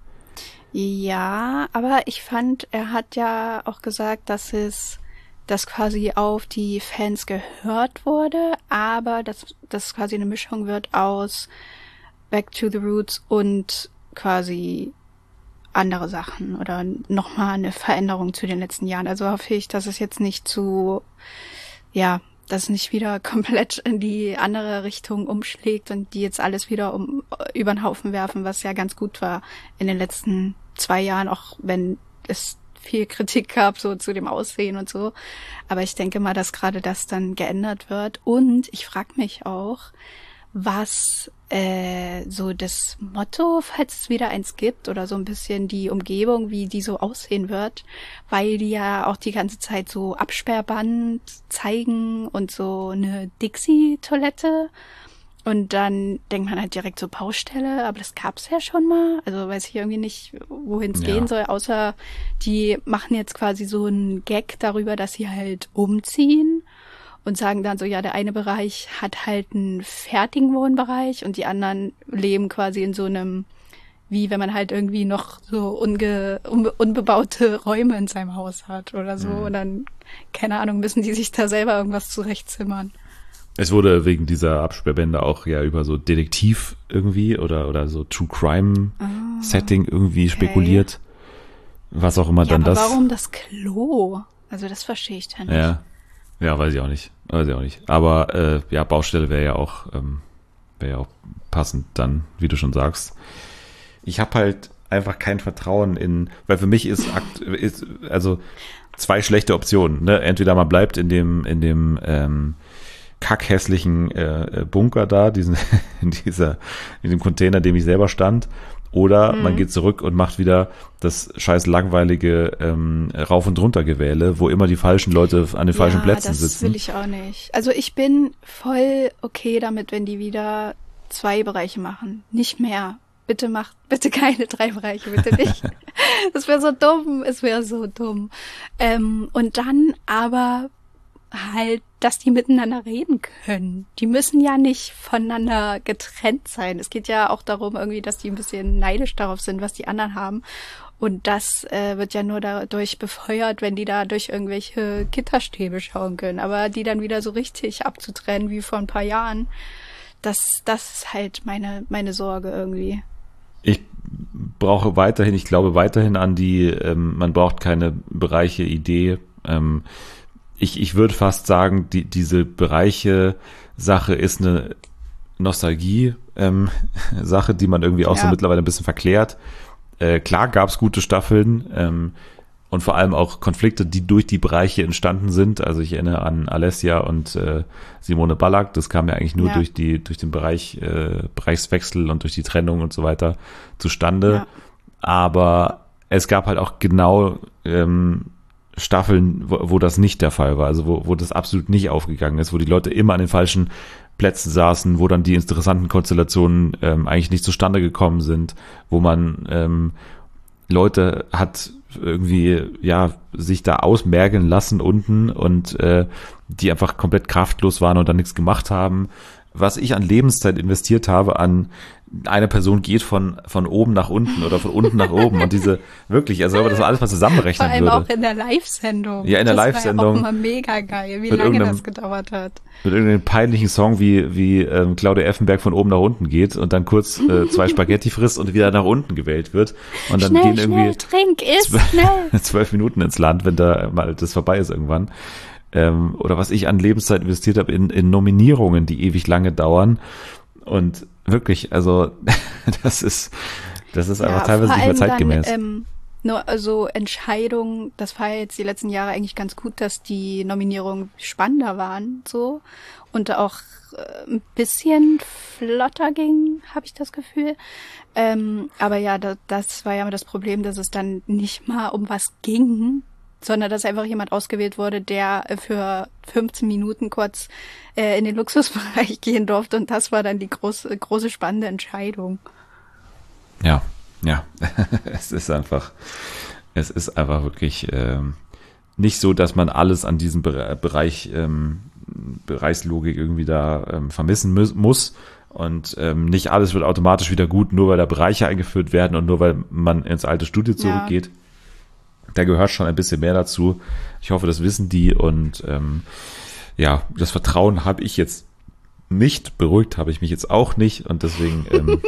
Speaker 1: Ja, aber ich fand, er hat ja auch gesagt, dass quasi auf die Fans gehört wurde, aber dass quasi eine Mischung wird aus Back to the Roots und quasi andere Sachen oder nochmal eine Veränderung zu den letzten Jahren. Also hoffe ich, dass es jetzt nicht dass es nicht wieder komplett in die andere Richtung umschlägt und die jetzt alles wieder über den Haufen werfen, was ja ganz gut war in den letzten 2 Jahren, auch wenn es viel Kritik gab, so zu dem Aussehen und so. Aber ich denke mal, dass gerade das dann geändert wird. Und ich frage mich auch, was so das Motto, falls es wieder eins gibt, oder so ein bisschen die Umgebung, wie die so aussehen wird, weil die ja auch die ganze Zeit so Absperrband zeigen und so eine Dixie-Toilette. Und dann denkt man halt direkt so Baustelle, aber das gab's ja schon mal. Also weiß ich irgendwie nicht, wohin es gehen soll, außer die machen jetzt quasi so einen Gag darüber, dass sie halt umziehen und sagen dann so, ja, der eine Bereich hat halt einen fertigen Wohnbereich und die anderen leben quasi in so einem, wie wenn man halt irgendwie noch so unbebaute Räume in seinem Haus hat oder so. Und dann, keine Ahnung, müssen die sich da selber irgendwas zurechtzimmern.
Speaker 2: Es wurde wegen dieser Absperrbände auch ja über so Detektiv irgendwie oder so True Crime Setting irgendwie spekuliert. Was auch immer
Speaker 1: Ja,
Speaker 2: dann
Speaker 1: aber
Speaker 2: das.
Speaker 1: warum das Klo? Also das verstehe ich dann nicht.
Speaker 2: Ja, weiß ich auch nicht. Aber ja, Baustelle wäre ja auch passend dann, wie du schon sagst. Ich habe halt einfach kein Vertrauen weil für mich ist also zwei schlechte Optionen. Ne? Entweder man bleibt in dem kackhässlichen Bunker da, in dem Container, in dem ich selber stand, oder man geht zurück und macht wieder das scheiß langweilige Rauf- und Runtergewähle, wo immer die falschen Leute an den falschen Plätzen sitzen.
Speaker 1: Das will ich auch nicht. Also ich bin voll okay damit, wenn die wieder 2 Bereiche machen, nicht mehr. Bitte keine 3 Bereiche, bitte nicht. Das wäre so dumm, es wäre so dumm. Und dann aber halt, dass die miteinander reden können. Die müssen ja nicht voneinander getrennt sein. Es geht ja auch darum irgendwie, dass die ein bisschen neidisch darauf sind, was die anderen haben. Und das wird ja nur dadurch befeuert, wenn die da durch irgendwelche Gitterstäbe schauen können. Aber die dann wieder so richtig abzutrennen wie vor ein paar Jahren, das ist halt meine Sorge irgendwie.
Speaker 2: Ich glaube weiterhin an die, man braucht keine Bereiche, Idee. Ich würde fast sagen, diese Bereiche-Sache ist eine Nostalgie-Sache, die man irgendwie auch so mittlerweile ein bisschen verklärt. Klar gab es gute Staffeln und vor allem auch Konflikte, die durch die Bereiche entstanden sind. Also ich erinnere an Alessia und Simone Ballack. Das kam ja eigentlich nur durch den Bereichswechsel und durch die Trennung und so weiter zustande. Ja. Aber es gab halt auch genau Staffeln, wo das nicht der Fall war. Also wo das absolut nicht aufgegangen ist, wo die Leute immer an den falschen Plätzen saßen, wo dann die interessanten Konstellationen eigentlich nicht zustande gekommen sind, wo man Leute hat irgendwie sich da ausmergeln lassen unten und die einfach komplett kraftlos waren und dann nichts gemacht haben. Was ich an Lebenszeit investiert habe, an eine Person geht von oben nach unten oder von unten nach oben und diese wirklich, also wenn man das alles mal zusammenrechnen würde.
Speaker 1: Vor allem auch in der Live-Sendung.
Speaker 2: Ja, in der Live-Sendung.
Speaker 1: Das war ja auch immer mega geil, wie lange das gedauert hat.
Speaker 2: Mit irgendeinem peinlichen Song wie Claudia Effenberg von oben nach unten geht und dann kurz 2 Spaghetti frisst und wieder nach unten gewählt wird. Und dann gehen irgendwie
Speaker 1: trink, iss,
Speaker 2: 12 Minuten ins Land, wenn da mal das vorbei ist irgendwann. Oder was ich an Lebenszeit investiert habe in Nominierungen, die ewig lange dauern. Und wirklich, also das ist einfach teilweise nicht mehr zeitgemäß.
Speaker 1: Also Entscheidungen, das war jetzt die letzten Jahre eigentlich ganz gut, dass die Nominierungen spannender waren so und auch ein bisschen flotter ging, habe ich das Gefühl. Aber ja, das war ja das Problem, dass es dann nicht mal um was ging, sondern dass einfach jemand ausgewählt wurde, der für 15 Minuten kurz in den Luxusbereich gehen durfte und das war dann die große spannende Entscheidung.
Speaker 2: Ja, es ist einfach wirklich nicht so, dass man alles an diesem Bereichslogik irgendwie da vermissen muss und nicht alles wird automatisch wieder gut, nur weil da Bereiche eingeführt werden und nur weil man ins alte Studio zurückgeht. Da gehört schon ein bisschen mehr dazu. Ich hoffe, das wissen die und das Vertrauen habe ich jetzt nicht, beruhigt habe ich mich jetzt auch nicht und deswegen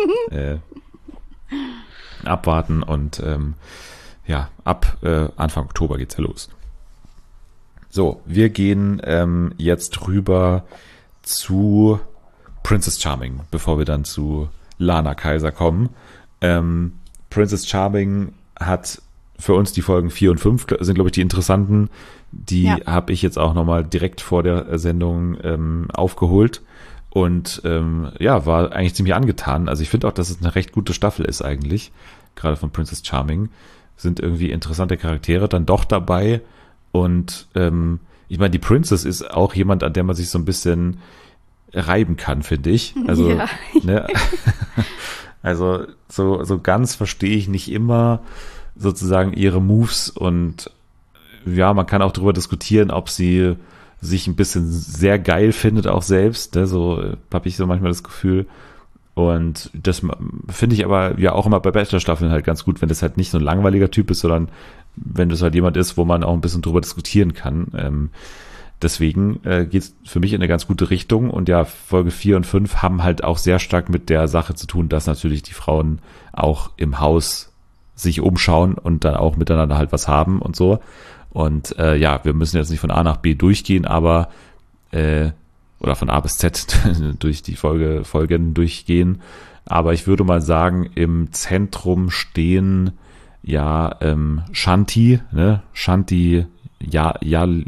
Speaker 2: abwarten und ab Anfang Oktober geht's ja los. So, wir gehen jetzt rüber zu Princess Charming, bevor wir dann zu Lana Kaiser kommen. Princess Charming hat für uns die Folgen 4 und 5 sind, glaube ich, die interessanten. Die habe ich jetzt auch nochmal direkt vor der Sendung aufgeholt und war eigentlich ziemlich angetan. Also ich finde auch, dass es eine recht gute Staffel ist eigentlich, gerade von Princess Charming. Sind irgendwie interessante Charaktere dann doch dabei und ich meine, die Princess ist auch jemand, an der man sich so ein bisschen reiben kann, finde ich. Also, ne? Also so ganz verstehe ich nicht immer sozusagen ihre Moves und man kann auch darüber diskutieren, ob sie sich ein bisschen sehr geil findet auch selbst, ne? So habe ich so manchmal das Gefühl Und das finde ich aber ja auch immer bei Bachelor-Staffeln halt ganz gut, wenn das halt nicht so ein langweiliger Typ ist, sondern wenn das halt jemand ist, wo man auch ein bisschen drüber diskutieren kann. Deswegen geht's für mich in eine ganz gute Richtung. Und ja, Folge 4 und 5 haben halt auch sehr stark mit der Sache zu tun, dass natürlich die Frauen auch im Haus sich umschauen und dann auch miteinander halt was haben und so. Und ja, wir müssen jetzt nicht von A nach B durchgehen, aber oder von A bis Z durch die Folgen durchgehen. Aber ich würde mal sagen, im Zentrum stehen ja Shanti, ne? Shanti Jail,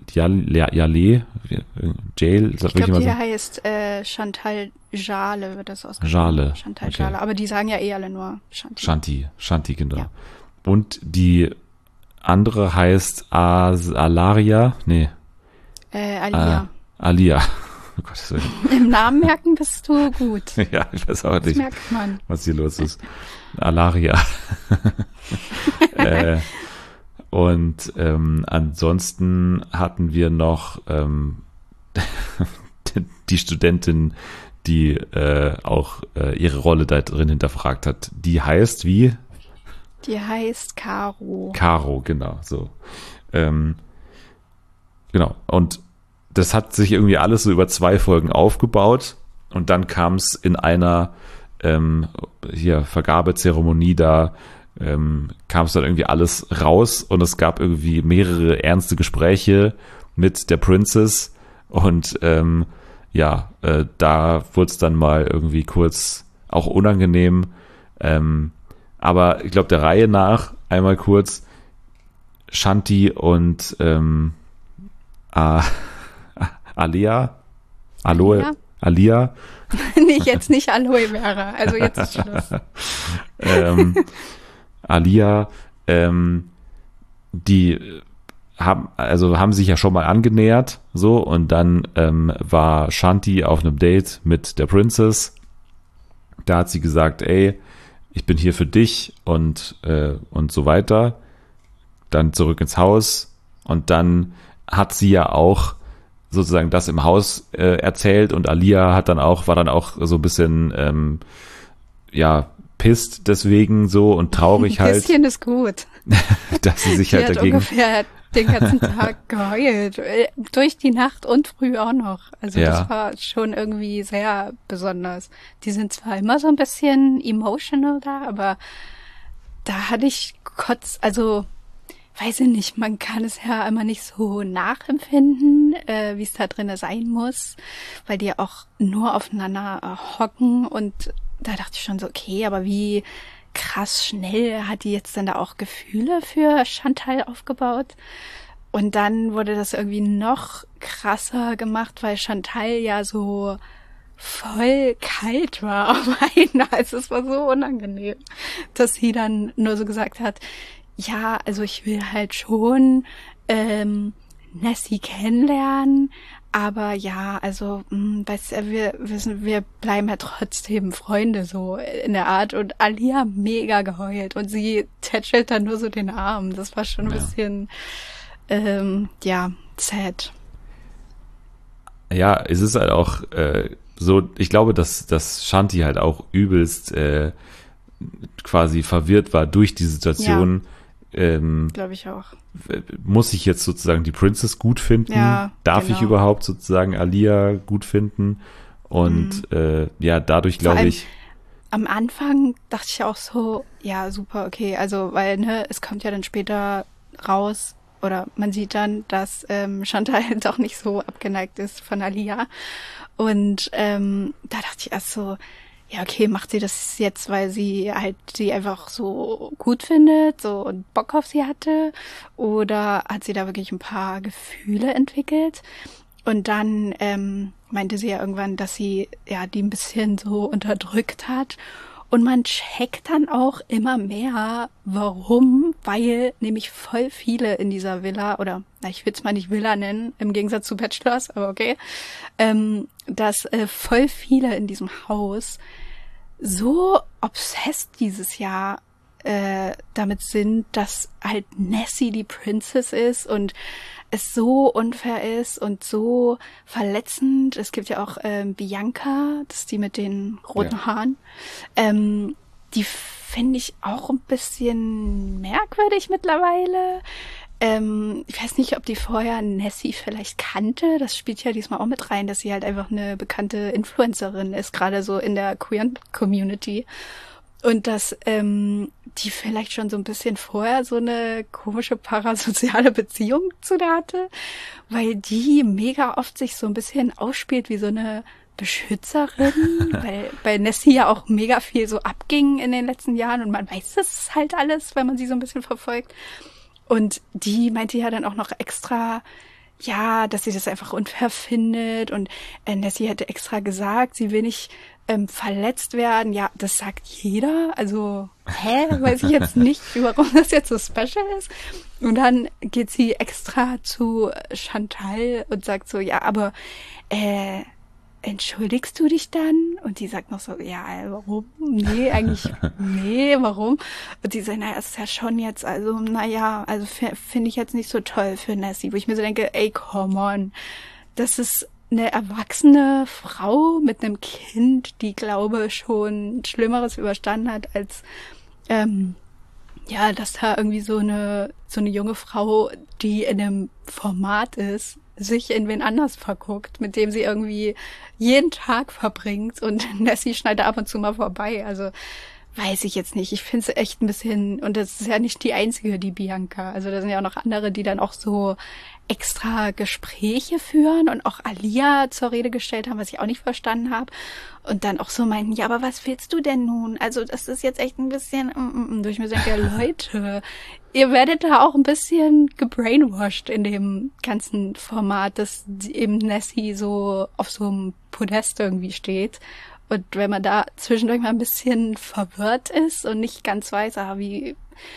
Speaker 1: ich glaube, die heißt Chantal Jale, wird das ausgesprochen.
Speaker 2: Jale.
Speaker 1: Chantal okay. Jale, aber die sagen ja alle nur Shanti.
Speaker 2: Shanti, genau. Ja. Und die andere heißt Alaria, nee.
Speaker 1: Alia.
Speaker 2: Alia. Oh Gott,
Speaker 1: im Namen merken bist du gut.
Speaker 2: Ja, ich weiß auch
Speaker 1: das
Speaker 2: nicht,
Speaker 1: merkt man.
Speaker 2: Was hier los ist. Alaria. Und ansonsten hatten wir noch die Studentin, die auch ihre Rolle da drin hinterfragt hat. Die heißt wie?
Speaker 1: Die heißt Caro.
Speaker 2: Caro, genau, so. Genau, und das hat sich irgendwie alles so über 2 Folgen aufgebaut und dann kam es in einer Vergabezeremonie da, kam es dann irgendwie alles raus und es gab irgendwie mehrere ernste Gespräche mit der Princess und da wurde es dann mal irgendwie kurz auch unangenehm, aber ich glaube der Reihe nach einmal kurz Shanti und Alia.
Speaker 1: Jetzt nicht Aloe Vera, also jetzt ist Schluss.
Speaker 2: Alia, die haben sich ja schon mal angenähert, so, und dann war Shanti auf einem Date mit der Princess. Da hat sie gesagt, ey, ich bin hier für dich und so weiter. Dann zurück ins Haus und dann hat sie ja auch sozusagen das im Haus erzählt und Alia war dann auch so ein bisschen pisst deswegen so und traurig halt.
Speaker 1: Ein bisschen ist gut.
Speaker 2: Dass sie sich halt dagegen...
Speaker 1: ungefähr den ganzen Tag geheult. Durch die Nacht und früh auch noch. Also das war schon irgendwie sehr besonders. Die sind zwar immer so ein bisschen emotional da, aber da hatte ich weiß ich nicht, man kann es ja immer nicht so nachempfinden, wie es da drin sein muss, weil die auch nur aufeinander hocken und da dachte ich schon so, okay, aber wie krass schnell hat die jetzt dann da auch Gefühle für Chantal aufgebaut? Und dann wurde das irgendwie noch krasser gemacht, weil Chantal ja so voll kalt war auf einmal. Also es war so unangenehm, dass sie dann nur so gesagt hat, ja, also ich will halt schon Nessie kennenlernen, aber ja, also weißt du, wir bleiben ja trotzdem Freunde so in der Art. Und Alia mega geheult und sie tätschelt dann nur so den Arm. Das war schon ein bisschen sad.
Speaker 2: Ja, es ist halt auch so, ich glaube, dass Shanti halt auch übelst quasi verwirrt war durch die Situation.
Speaker 1: Glaube ich auch.
Speaker 2: Muss ich jetzt sozusagen die Princess gut finden?
Speaker 1: Ja,
Speaker 2: Darf ich überhaupt sozusagen Alia gut finden? Und dadurch glaube ich...
Speaker 1: Am Anfang dachte ich auch so, ja, super, okay, also weil es kommt ja dann später raus oder man sieht dann, dass Chantal doch nicht so abgeneigt ist von Alia. Und da dachte ich erst so, ja, okay, macht sie das jetzt, weil sie halt sie einfach so gut findet, so und Bock auf sie hatte? Oder hat sie da wirklich ein paar Gefühle entwickelt? Und dann meinte sie ja irgendwann, dass sie die ein bisschen so unterdrückt hat. Und man checkt dann auch immer mehr, warum, weil nämlich voll viele in dieser Villa, oder ich will es mal nicht Villa nennen, im Gegensatz zu Bachelors, aber okay, dass voll viele in diesem Haus so obsessed dieses Jahr damit sind, dass halt Nessie die Princess ist und es so unfair ist und so verletzend. Es gibt ja auch Bianca, das ist die mit den roten Haaren. Die finde ich auch ein bisschen merkwürdig mittlerweile. Ich weiß nicht, ob die vorher Nessie vielleicht kannte. Das spielt ja diesmal auch mit rein, dass sie halt einfach eine bekannte Influencerin ist, gerade so in der queeren Community. Und dass die vielleicht schon so ein bisschen vorher so eine komische parasoziale Beziehung zu der hatte, weil die mega oft sich so ein bisschen ausspielt wie so eine Beschützerin, weil bei Nessie ja auch mega viel so abging in den letzten Jahren und man weiß das halt alles, wenn man sie so ein bisschen verfolgt. Und die meinte ja dann auch noch extra, ja, dass sie das einfach unfair findet und Nessie hätte extra gesagt, sie will nicht verletzt werden. Ja, das sagt jeder. Also, weiß ich jetzt nicht, warum das jetzt so special ist. Und dann geht sie extra zu Chantal und sagt so, ja, aber entschuldigst du dich dann? Und die sagt noch so, ja, warum? Nee, eigentlich, nee, warum? Und die sagt, naja, ist ja schon jetzt, also, naja, also finde ich jetzt nicht so toll für Nessie, wo ich mir so denke, ey, come on, das ist eine erwachsene Frau mit einem Kind, die, glaube ich, schon Schlimmeres überstanden hat, als, ja, dass da irgendwie so eine junge Frau, die in einem Format ist, sich in wen anders verguckt, mit dem sie irgendwie jeden Tag verbringt und Nessie schneidet ab und zu mal vorbei. Also weiß ich jetzt nicht. Ich finde es echt ein bisschen, und das ist ja nicht die einzige, die Bianca. Also da sind ja auch noch andere, die dann auch so extra Gespräche führen und auch Alia zur Rede gestellt haben, was ich auch nicht verstanden habe. Und dann auch so meinten, ja, aber was willst du denn nun? Also das ist jetzt echt ein bisschen, durch mir denke, ja, Leute, ihr werdet da auch ein bisschen gebrainwashed in dem ganzen Format, dass eben Nessie so auf so einem Podest irgendwie steht. Und wenn man da zwischendurch mal ein bisschen verwirrt ist und nicht ganz weiß, wie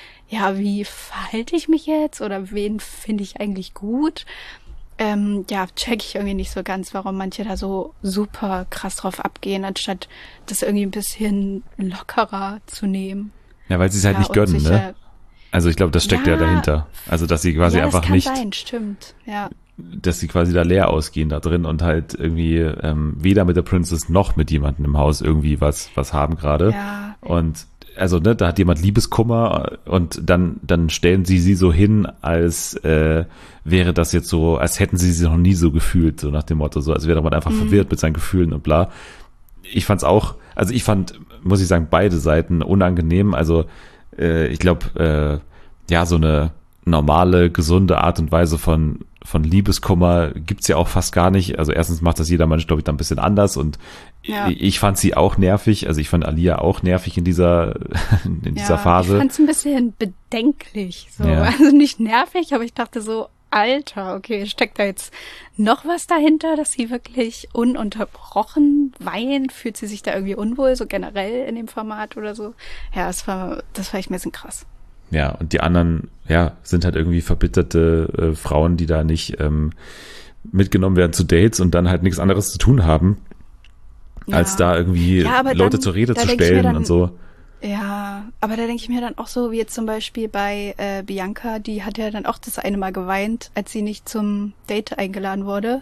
Speaker 1: verhalte ich mich jetzt oder wen finde ich eigentlich gut, check ich irgendwie nicht so ganz, warum manche da so super krass drauf abgehen, anstatt das irgendwie ein bisschen lockerer zu nehmen.
Speaker 2: Ja, weil sie es halt nicht gönnen, ne? Also ich glaube, das steckt ja dahinter. Also dass sie quasi einfach nicht...
Speaker 1: Ja, das kann sein, stimmt, ja.
Speaker 2: Dass sie quasi da leer ausgehen da drin und halt irgendwie weder mit der Princess noch mit jemandem im Haus irgendwie was haben gerade.
Speaker 1: Ja.
Speaker 2: Und also, ne, da hat jemand Liebeskummer und dann stellen sie so hin, als wäre das jetzt so, als hätten sie noch nie so gefühlt, so nach dem Motto, so als wäre man einfach verwirrt mit seinen Gefühlen und bla. Ich fand, muss ich sagen, beide Seiten unangenehm. Also ich glaube, so eine normale, gesunde Art und Weise von Liebeskummer gibt's ja auch fast gar nicht. Also erstens macht das jeder Mensch, glaube ich, dann ein bisschen anders und ich fand sie auch nervig. Also ich fand Alia auch nervig in dieser Phase.
Speaker 1: Ich fand's ein bisschen bedenklich. So. Ja. Also nicht nervig, aber ich dachte so, Alter, okay, steckt da jetzt noch was dahinter, dass sie wirklich ununterbrochen weint? Fühlt sie sich da irgendwie unwohl, so generell in dem Format oder so? Ja, das war echt ein bisschen krass.
Speaker 2: Ja, und die anderen, sind halt irgendwie verbitterte Frauen, die da nicht mitgenommen werden zu Dates und dann halt nichts anderes zu tun haben, als da irgendwie Leute zur Rede zu stellen und so.
Speaker 1: Ja, aber da denke ich mir dann auch so, wie jetzt zum Beispiel bei Bianca, die hat ja dann auch das eine Mal geweint, als sie nicht zum Date eingeladen wurde.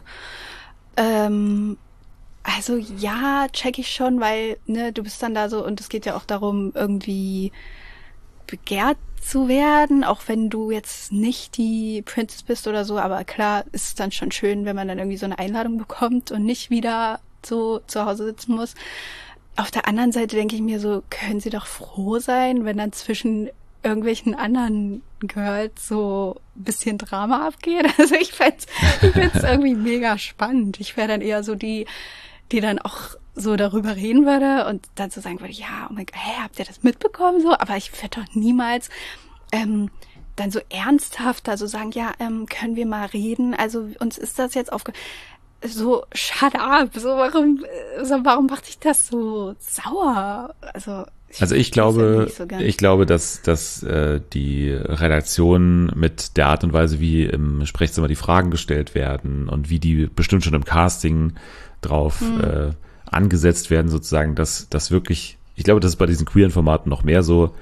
Speaker 1: Also ja, check ich schon, weil, ne, du bist dann da so und es geht ja auch darum, irgendwie begehrt zu werden, auch wenn du jetzt nicht die Princess bist oder so, aber klar ist es dann schon schön, wenn man dann irgendwie so eine Einladung bekommt und nicht wieder so zu Hause sitzen muss. Auf der anderen Seite denke ich mir so, können sie doch froh sein, wenn dann zwischen irgendwelchen anderen Girls so ein bisschen Drama abgeht. Also ich find's irgendwie mega spannend. Ich wäre dann eher so die dann auch so darüber reden würde und dann so sagen würde, ja, oh mein Gott, habt ihr das mitbekommen? So, aber ich werde doch niemals dann so ernsthaft da so sagen, ja, können wir mal reden? Also uns ist das jetzt so, shut up, so warum macht dich das so sauer? Also ich
Speaker 2: glaube, dass die Redaktion mit der Art und Weise, wie im Sprechzimmer die Fragen gestellt werden und wie die bestimmt schon im Casting drauf angesetzt werden, sozusagen, dass das wirklich, ich glaube, das ist bei diesen queeren Formaten noch mehr so,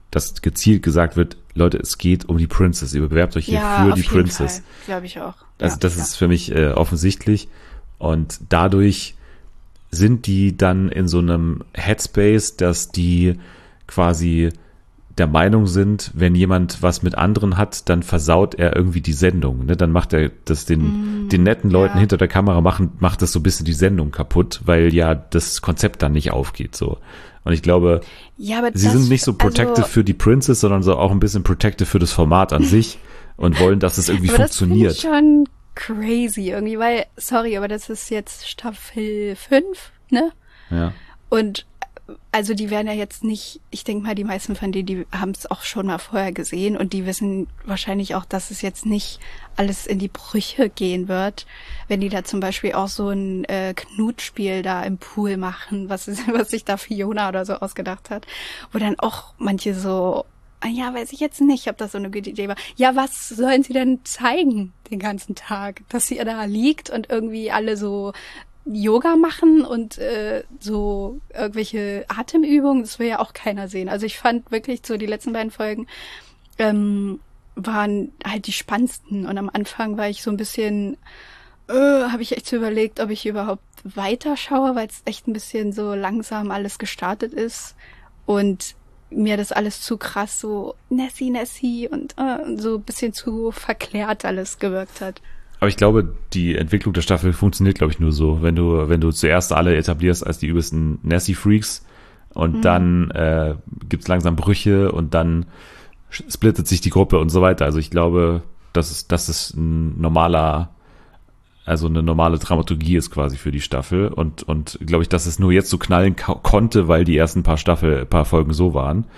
Speaker 2: dass gezielt gesagt wird, Leute, es geht um die Princess, ihr bewerbt euch hier für die Princess.
Speaker 1: Glaube ich auch.
Speaker 2: Also das ist für mich offensichtlich und dadurch sind die dann in so einem Headspace, dass die quasi der Meinung sind, wenn jemand was mit anderen hat, dann versaut er irgendwie die Sendung. Ne? Dann macht er das den netten Leuten hinter der Kamera macht das so ein bisschen die Sendung kaputt, weil ja das Konzept dann nicht aufgeht. So. Und ich glaube, sie sind nicht so protective für die Princess, sondern so auch ein bisschen protective für das Format an sich und wollen, dass es irgendwie funktioniert.
Speaker 1: Das ist schon crazy irgendwie, weil, sorry, aber das ist jetzt Staffel 5, ne?
Speaker 2: Ja.
Speaker 1: Und also die werden ja jetzt nicht, ich denke mal, die meisten von denen, die haben es auch schon mal vorher gesehen und die wissen wahrscheinlich auch, dass es jetzt nicht alles in die Brüche gehen wird, wenn die da zum Beispiel auch so ein Knutspiel da im Pool machen, was sich da Fiona oder so ausgedacht hat, wo dann auch manche so, ja, weiß ich jetzt nicht, ob das so eine gute Idee war. Ja, was sollen sie denn zeigen den ganzen Tag? Dass sie da liegt und irgendwie alle so Yoga machen und so irgendwelche Atemübungen, das will ja auch keiner sehen. Also ich fand wirklich so die letzten beiden Folgen waren halt die spannendsten und am Anfang war ich so ein bisschen, habe ich echt so überlegt, ob ich überhaupt weiterschaue, weil es echt ein bisschen so langsam alles gestartet ist und mir das alles zu krass so Nessie und so ein bisschen zu verklärt alles gewirkt hat.
Speaker 2: Aber ich glaube, die Entwicklung der Staffel funktioniert, glaube ich, nur so, wenn du zuerst alle etablierst als die übelsten Nessie-Freaks und dann gibt's langsam Brüche und dann splittet sich die Gruppe und so weiter. Also ich glaube, das ist eine normale Dramaturgie ist quasi für die Staffel und glaube ich, dass es nur jetzt so knallen konnte, weil die ersten paar Folgen so waren.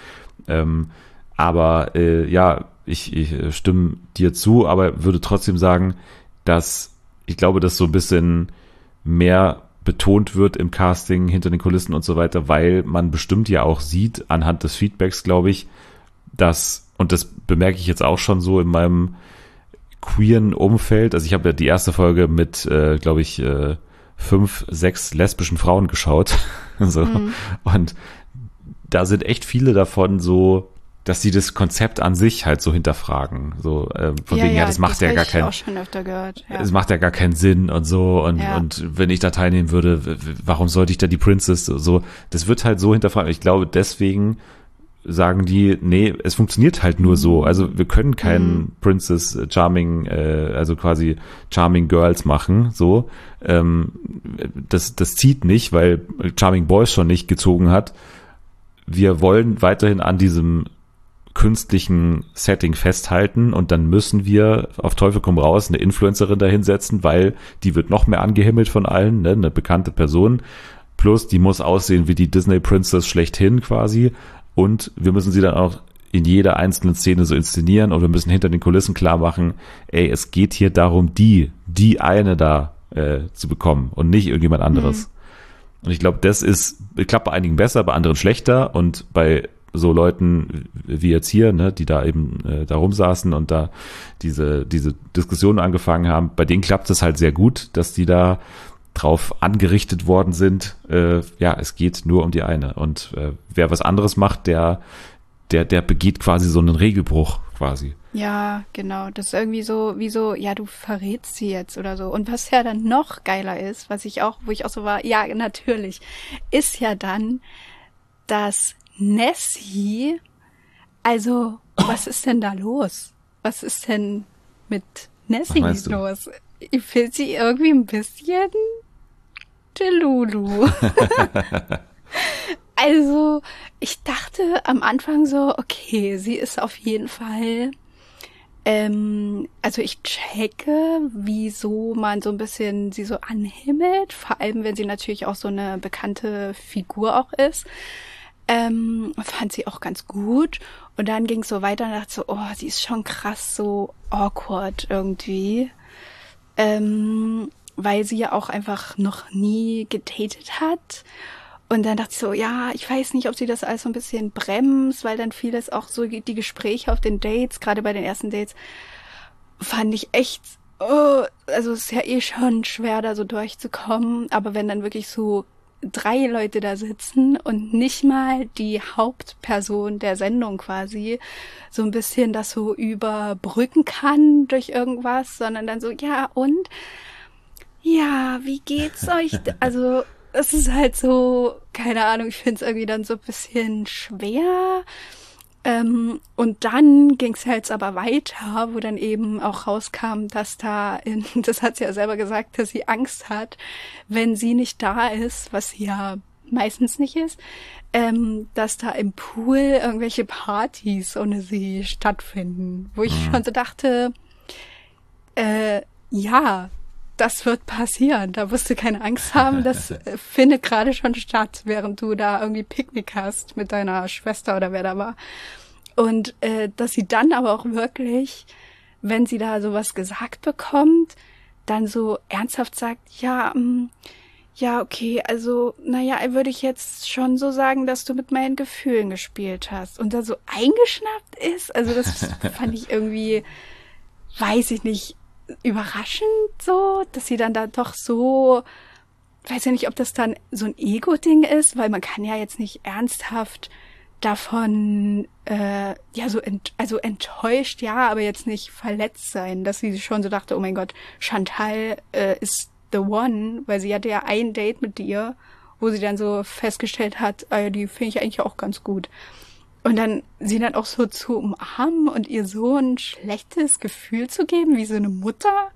Speaker 2: Ich stimme dir zu, aber würde trotzdem sagen, dass ich glaube, dass so ein bisschen mehr betont wird im Casting hinter den Kulissen und so weiter, weil man bestimmt ja auch sieht, anhand des Feedbacks, glaube ich, dass, und das bemerke ich jetzt auch schon so in meinem queeren Umfeld, also ich habe ja die erste Folge mit, 5, 6 lesbischen Frauen geschaut, so. Und da sind echt viele davon so, dass sie das Konzept an sich halt so hinterfragen, so von wegen, das macht ja gar keinen,
Speaker 1: auch schon öfter gehört,
Speaker 2: es macht ja gar keinen Sinn und so und wenn ich da teilnehmen würde, warum sollte ich da die Princess so, das wird halt so hinterfragt. Ich glaube, deswegen sagen die, nee, es funktioniert halt nur so, also wir können keinen Princess Charming, also quasi Charming Girls machen, so, das zieht nicht, weil Charming Boys schon nicht gezogen hat. Wir wollen weiterhin an diesem künstlichen Setting festhalten und dann müssen wir auf Teufel komm raus eine Influencerin dahinsetzen, weil die wird noch mehr angehimmelt von allen, ne? Eine bekannte Person, plus die muss aussehen wie die Disney Princess schlechthin quasi und wir müssen sie dann auch in jeder einzelnen Szene so inszenieren und wir müssen hinter den Kulissen klar machen, ey, es geht hier darum, die eine da zu bekommen und nicht irgendjemand anderes. Und ich glaube, das klappt bei einigen besser, bei anderen schlechter und bei so Leuten wie jetzt hier, ne, die da eben da rumsaßen und da diese Diskussionen angefangen haben, bei denen klappt es halt sehr gut, dass die da drauf angerichtet worden sind, es geht nur um die eine und wer was anderes macht, der begeht quasi so einen Regelbruch quasi.
Speaker 1: Ja, genau. Das ist irgendwie so, wie so, ja, du verrätst sie jetzt oder so. Und was ja dann noch geiler ist, wo ich auch so war, ja, natürlich, ist ja dann, dass Nessie, also, was ist denn da los? Was ist denn mit Nessie los? Ich finde sie irgendwie ein bisschen Delulu. Also, ich dachte am Anfang so, okay, sie ist auf jeden Fall, also ich checke, wieso man so ein bisschen sie so anhimmelt, vor allem wenn sie natürlich auch so eine bekannte Figur auch ist. Fand sie auch ganz gut. Und dann ging es so weiter und dachte so, oh, sie ist schon krass so awkward irgendwie. Weil sie ja auch einfach noch nie gedatet hat. Und dann dachte ich so, ja, ich weiß nicht, ob sie das alles so ein bisschen bremst, weil dann vieles auch so die Gespräche auf den Dates, gerade bei den ersten Dates, fand ich echt, also es ist ja eh schon schwer, da so durchzukommen. Aber wenn dann wirklich so 3 Leute da sitzen und nicht mal die Hauptperson der Sendung quasi so ein bisschen das so überbrücken kann durch irgendwas, sondern dann so, ja und? Ja, wie geht's euch? Also es ist halt so, keine Ahnung, ich finde es irgendwie dann so ein bisschen schwer. Und dann ging es halt aber weiter, wo dann eben auch rauskam, dass das hat sie ja selber gesagt, dass sie Angst hat, wenn sie nicht da ist, was sie ja meistens nicht ist, dass da im Pool irgendwelche Partys ohne sie stattfinden. Wo ich schon so dachte, ja, das wird passieren. Da musst du keine Angst haben. Das findet gerade schon statt, während du da irgendwie Picknick hast mit deiner Schwester oder wer da war. Und dass sie dann aber auch wirklich, wenn sie da sowas gesagt bekommt, dann so ernsthaft sagt, ja, ja, okay, also, naja, würde ich jetzt schon so sagen, dass du mit meinen Gefühlen gespielt hast. Und da so eingeschnappt ist. Also das fand ich irgendwie, weiß ich nicht, überraschend so, dass sie dann da doch so, weiß ja nicht, ob das dann so ein Ego-Ding ist, weil man kann ja jetzt nicht ernsthaft davon, ja, so also enttäuscht, ja, aber jetzt nicht verletzt sein, dass sie schon so dachte, oh mein Gott, Chantal ist the one, weil sie hatte ja ein Date mit dir, wo sie dann so festgestellt hat, die finde ich eigentlich auch ganz gut. Und dann sie dann auch so zu umarmen und ihr so ein schlechtes Gefühl zu geben, wie so eine Mutter,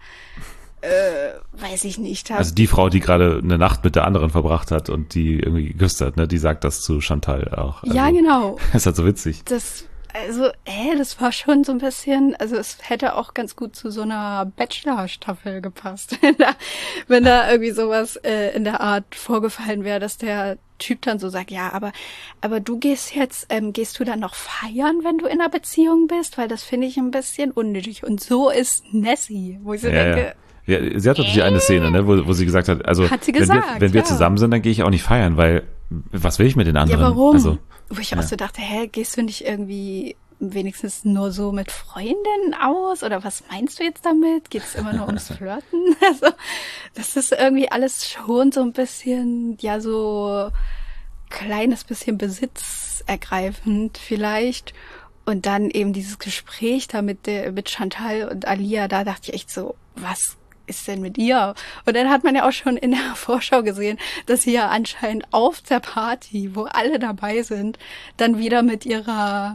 Speaker 1: weiß ich nicht.
Speaker 2: Also die Frau, die gerade eine Nacht mit der anderen verbracht hat und die irgendwie geküsst hat, ne, die sagt das zu Chantal auch. Also,
Speaker 1: ja, genau.
Speaker 2: Das ist halt so witzig.
Speaker 1: Das war schon so ein bisschen, also es hätte auch ganz gut zu so einer Bachelor-Staffel gepasst, wenn da irgendwie sowas in der Art vorgefallen wäre, dass der Typ dann so sagt, ja, aber du gehst du dann noch feiern, wenn du in einer Beziehung bist? Weil das finde ich ein bisschen unnötig. Und so ist Nessie, wo ich so denke,
Speaker 2: ja, sie hat doch die eine Szene, ne, wo sie gesagt hat, also
Speaker 1: hat sie gesagt,
Speaker 2: wenn wir zusammen sind, dann gehe ich auch nicht feiern, weil was will ich mit den anderen?
Speaker 1: Ja, warum?
Speaker 2: Also,
Speaker 1: wo ich auch so dachte, gehst du nicht irgendwie wenigstens nur so mit Freundinnen aus? Oder was meinst du jetzt damit? Geht es immer nur ums Flirten? Also, das ist irgendwie alles schon so ein bisschen, ja, so kleines bisschen besitzergreifend vielleicht. Und dann eben dieses Gespräch da mit Chantal und Alia, da dachte ich echt so, was ist denn mit ihr? Und dann hat man ja auch schon in der Vorschau gesehen, dass sie ja anscheinend auf der Party, wo alle dabei sind, dann wieder mit ihrer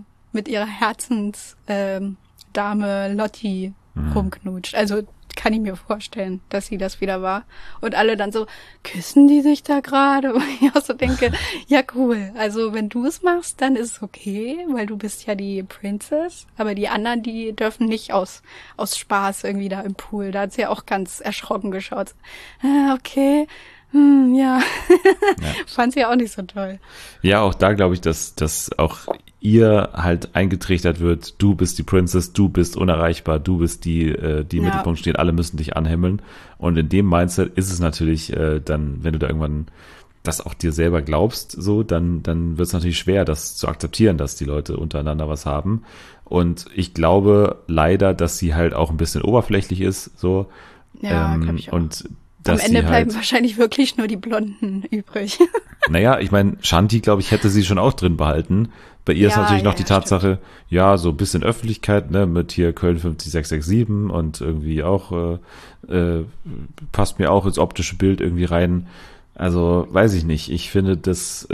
Speaker 1: Herzensdame Lotti rumknutscht. Also kann ich mir vorstellen, dass sie das wieder war. Und alle dann so, küssen die sich da gerade? Und ich auch so denke, ja cool, also wenn du es machst, dann ist es okay, weil du bist ja die Princess. Aber die anderen, die dürfen nicht aus Spaß irgendwie da im Pool. Da hat sie ja auch ganz erschrocken geschaut. Okay, ja. Fand sie auch nicht so toll.
Speaker 2: Ja, auch da glaube ich, dass auch ihr halt eingetrichtert wird, du bist die Princess, du bist unerreichbar, du bist die im Mittelpunkt steht, alle müssen dich anhimmeln. Und in dem Mindset ist es natürlich dann, wenn du da irgendwann das auch dir selber glaubst, so, dann wird es natürlich schwer, das zu akzeptieren, dass die Leute untereinander was haben. Und ich glaube leider, dass sie halt auch ein bisschen oberflächlich ist, so.
Speaker 1: Ja, glaube ich auch.
Speaker 2: Und
Speaker 1: am Ende bleiben wahrscheinlich wirklich nur die Blonden übrig.
Speaker 2: Naja, ich meine, Shanti, glaube ich, hätte sie schon auch drin behalten. Bei ihr ist natürlich noch die Tatsache, ja, so ein bisschen Öffentlichkeit, ne, mit hier Köln 50667 und irgendwie auch, passt mir auch ins optische Bild irgendwie rein. Also, weiß ich nicht. Ich finde das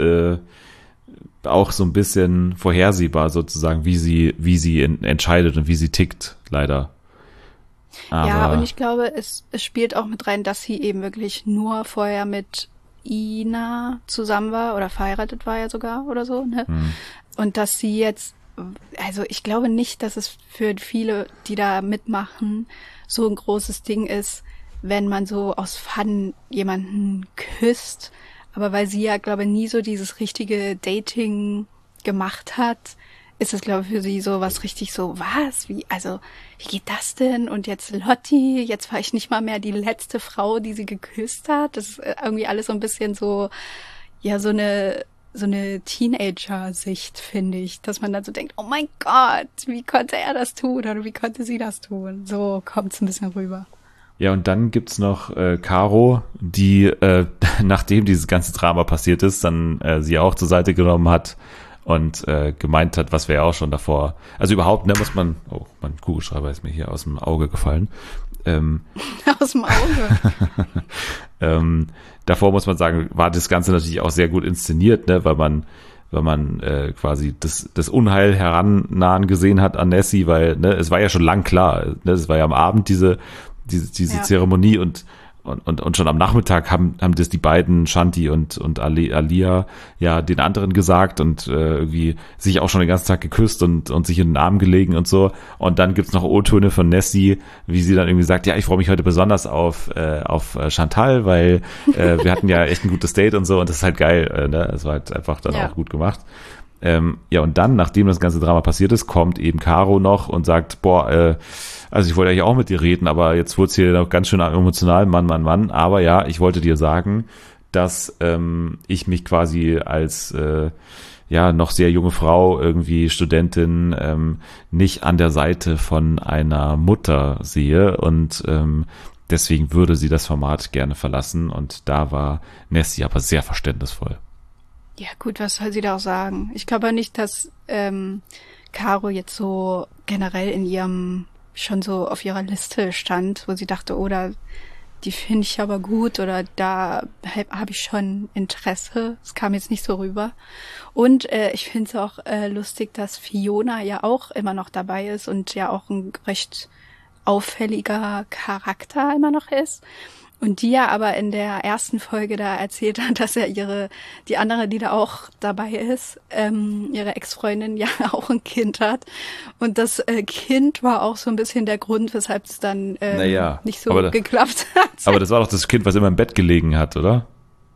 Speaker 2: auch so ein bisschen vorhersehbar sozusagen, wie sie entscheidet und wie sie tickt, leider. Aber
Speaker 1: ja, und ich glaube, es spielt auch mit rein, dass sie eben wirklich nur vorher mit Ina zusammen war oder verheiratet war ja sogar oder so, ne? Und dass sie jetzt, also ich glaube nicht, dass es für viele, die da mitmachen, so ein großes Ding ist, wenn man so aus Fun jemanden küsst. Aber weil sie ja, glaube ich, nie so dieses richtige Dating gemacht hat, ist es, glaube ich, für sie so was richtig so, was? Wie geht das denn? Und jetzt Lotti, jetzt war ich nicht mal mehr die letzte Frau, die sie geküsst hat. Das ist irgendwie alles so ein bisschen so, ja, so eine Teenager-Sicht, finde ich, dass man dann so denkt, oh mein Gott, wie konnte er das tun oder wie konnte sie das tun? So kommt's ein bisschen rüber.
Speaker 2: Ja, und dann gibt's noch Caro, die, nachdem dieses ganze Drama passiert ist, dann sie auch zur Seite genommen hat und gemeint hat, was wir ja auch schon davor, also überhaupt, ne, muss man, oh, mein Kugelschreiber ist mir hier aus dem Auge gefallen.
Speaker 1: Aus dem Auge.
Speaker 2: Davor muss man sagen, war das Ganze natürlich auch sehr gut inszeniert, ne, weil man quasi das Unheil herannahen gesehen hat an Nessie, weil, ne, es war ja schon lang klar, ne, es war ja am Abend diese Zeremonie und schon am Nachmittag haben das die beiden, Shanti und Alia, ja den anderen gesagt und irgendwie sich auch schon den ganzen Tag geküsst und sich in den Arm gelegen und so. Und dann gibt's noch O-Töne von Nessie, wie sie dann irgendwie sagt, ja, ich freue mich heute besonders auf Chantal, weil wir hatten ja echt ein gutes Date und so und das ist halt geil, ne? Es war halt einfach dann auch gut gemacht. Ja, und dann, nachdem das ganze Drama passiert ist, kommt eben Caro noch und sagt, boah, also ich wollte eigentlich auch mit dir reden, aber jetzt wurde es hier noch ganz schön emotional, Mann. Aber ja, ich wollte dir sagen, dass ich mich quasi als noch sehr junge Frau, irgendwie Studentin, nicht an der Seite von einer Mutter sehe und deswegen würde sie das Format gerne verlassen. Und da war Nessie aber sehr verständnisvoll.
Speaker 1: Ja gut, was soll sie da auch sagen? Ich glaube nicht, dass Caro jetzt so generell in ihrem schon so auf ihrer Liste stand, wo sie dachte, oder die finde ich aber gut oder da habe ich schon Interesse. Es kam jetzt nicht so rüber. Und ich finde es auch lustig, dass Fiona ja auch immer noch dabei ist und ja auch ein recht auffälliger Charakter immer noch ist. Und die ja aber in der ersten Folge da erzählt hat, dass er die andere, die da auch dabei ist, ihre Ex-Freundin ja auch ein Kind hat. Und das Kind war auch so ein bisschen der Grund, weshalb es dann nicht so geklappt hat.
Speaker 2: Aber das war doch das Kind, was immer im Bett gelegen hat, oder?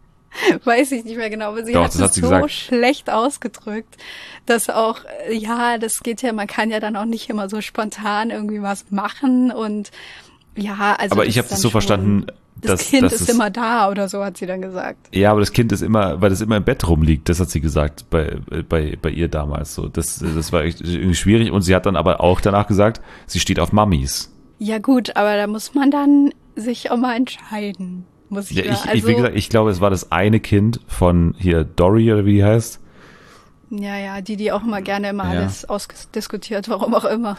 Speaker 1: Weiß ich nicht mehr genau, aber sie hat es so gesagt. Schlecht ausgedrückt, dass auch, das geht ja, man kann ja dann auch nicht immer so spontan irgendwie was machen und ja, also.
Speaker 2: Aber ich habe das so verstanden,
Speaker 1: das Kind ist immer da oder so, hat sie dann gesagt.
Speaker 2: Ja, aber das Kind ist immer, weil das immer im Bett rumliegt, das hat sie gesagt bei ihr damals so. Das war irgendwie schwierig und sie hat dann aber auch danach gesagt, sie steht auf Mummies.
Speaker 1: Ja gut, aber da muss man dann sich auch mal entscheiden.
Speaker 2: Wie gesagt, ich glaube, es war das eine Kind von hier Dory oder wie die heißt.
Speaker 1: Ja, die auch immer gerne alles ausdiskutiert, warum auch immer.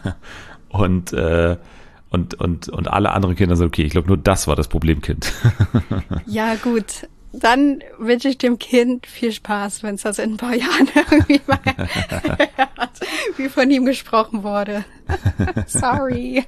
Speaker 2: Und alle anderen Kinder sind okay. Ich glaube, nur das war das Problemkind.
Speaker 1: Ja, gut. Dann wünsche ich dem Kind viel Spaß, wenn es das in ein paar Jahren irgendwie mal hört, wie von ihm gesprochen wurde. Sorry.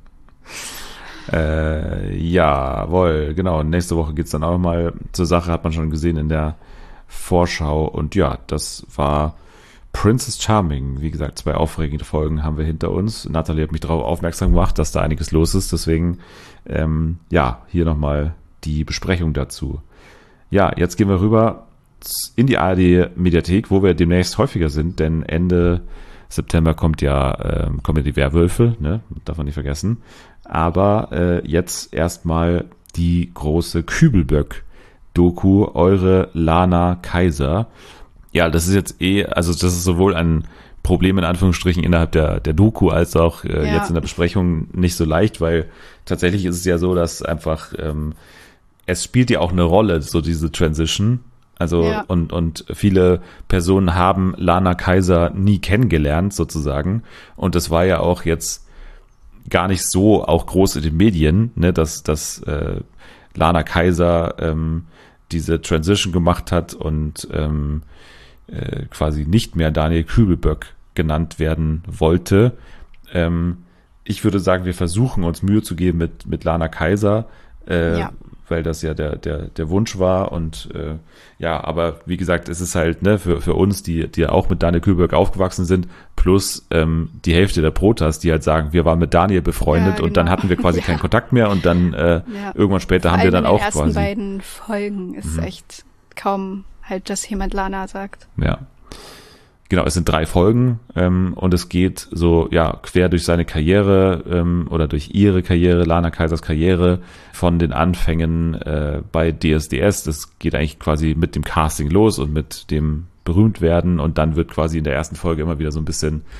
Speaker 2: Jawohl, genau. Nächste Woche geht's dann auch mal zur Sache, hat man schon gesehen in der Vorschau. Und ja, das war Princess Charming. Wie gesagt, 2 aufregende Folgen haben wir hinter uns. Nathalie hat mich darauf aufmerksam gemacht, dass da einiges los ist. Deswegen, hier nochmal die Besprechung dazu. Ja, jetzt gehen wir rüber in die ARD-Mediathek, wo wir demnächst häufiger sind, denn Ende September kommen ja die Werwölfe, ne? Darf man nicht vergessen. Aber jetzt erstmal die große Kübelböck-Doku, Eure Lana Kaiser. Ja, das ist jetzt also das ist sowohl ein Problem in Anführungsstrichen innerhalb der Doku als auch jetzt in der Besprechung nicht so leicht, weil tatsächlich ist es ja so, dass einfach es spielt ja auch eine Rolle, so diese Transition. Also und viele Personen haben Lana Kaiser nie kennengelernt sozusagen und das war ja auch jetzt gar nicht so auch groß in den Medien, ne, dass Lana Kaiser diese Transition gemacht hat und quasi nicht mehr Daniel Kübelböck genannt werden wollte. Ich würde sagen, wir versuchen uns Mühe zu geben mit Lana Kaiser, weil das ja der Wunsch war und aber wie gesagt, es ist halt ne für uns, die auch mit Daniel Kübelböck aufgewachsen sind, plus die Hälfte der Protas, die halt sagen, wir waren mit Daniel befreundet und dann hatten wir quasi keinen Kontakt mehr und dann irgendwann später haben wir dann auch quasi.
Speaker 1: In den ersten beiden Folgen ist echt kaum halt, dass jemand Lana sagt.
Speaker 2: Ja. Genau, es sind 3 Folgen und es geht so quer durch seine Karriere oder durch ihre Karriere, Lana Kaisers Karriere, von den Anfängen bei DSDS. Das geht eigentlich quasi mit dem Casting los und mit dem Berühmtwerden und dann wird quasi in der ersten Folge immer wieder so ein bisschen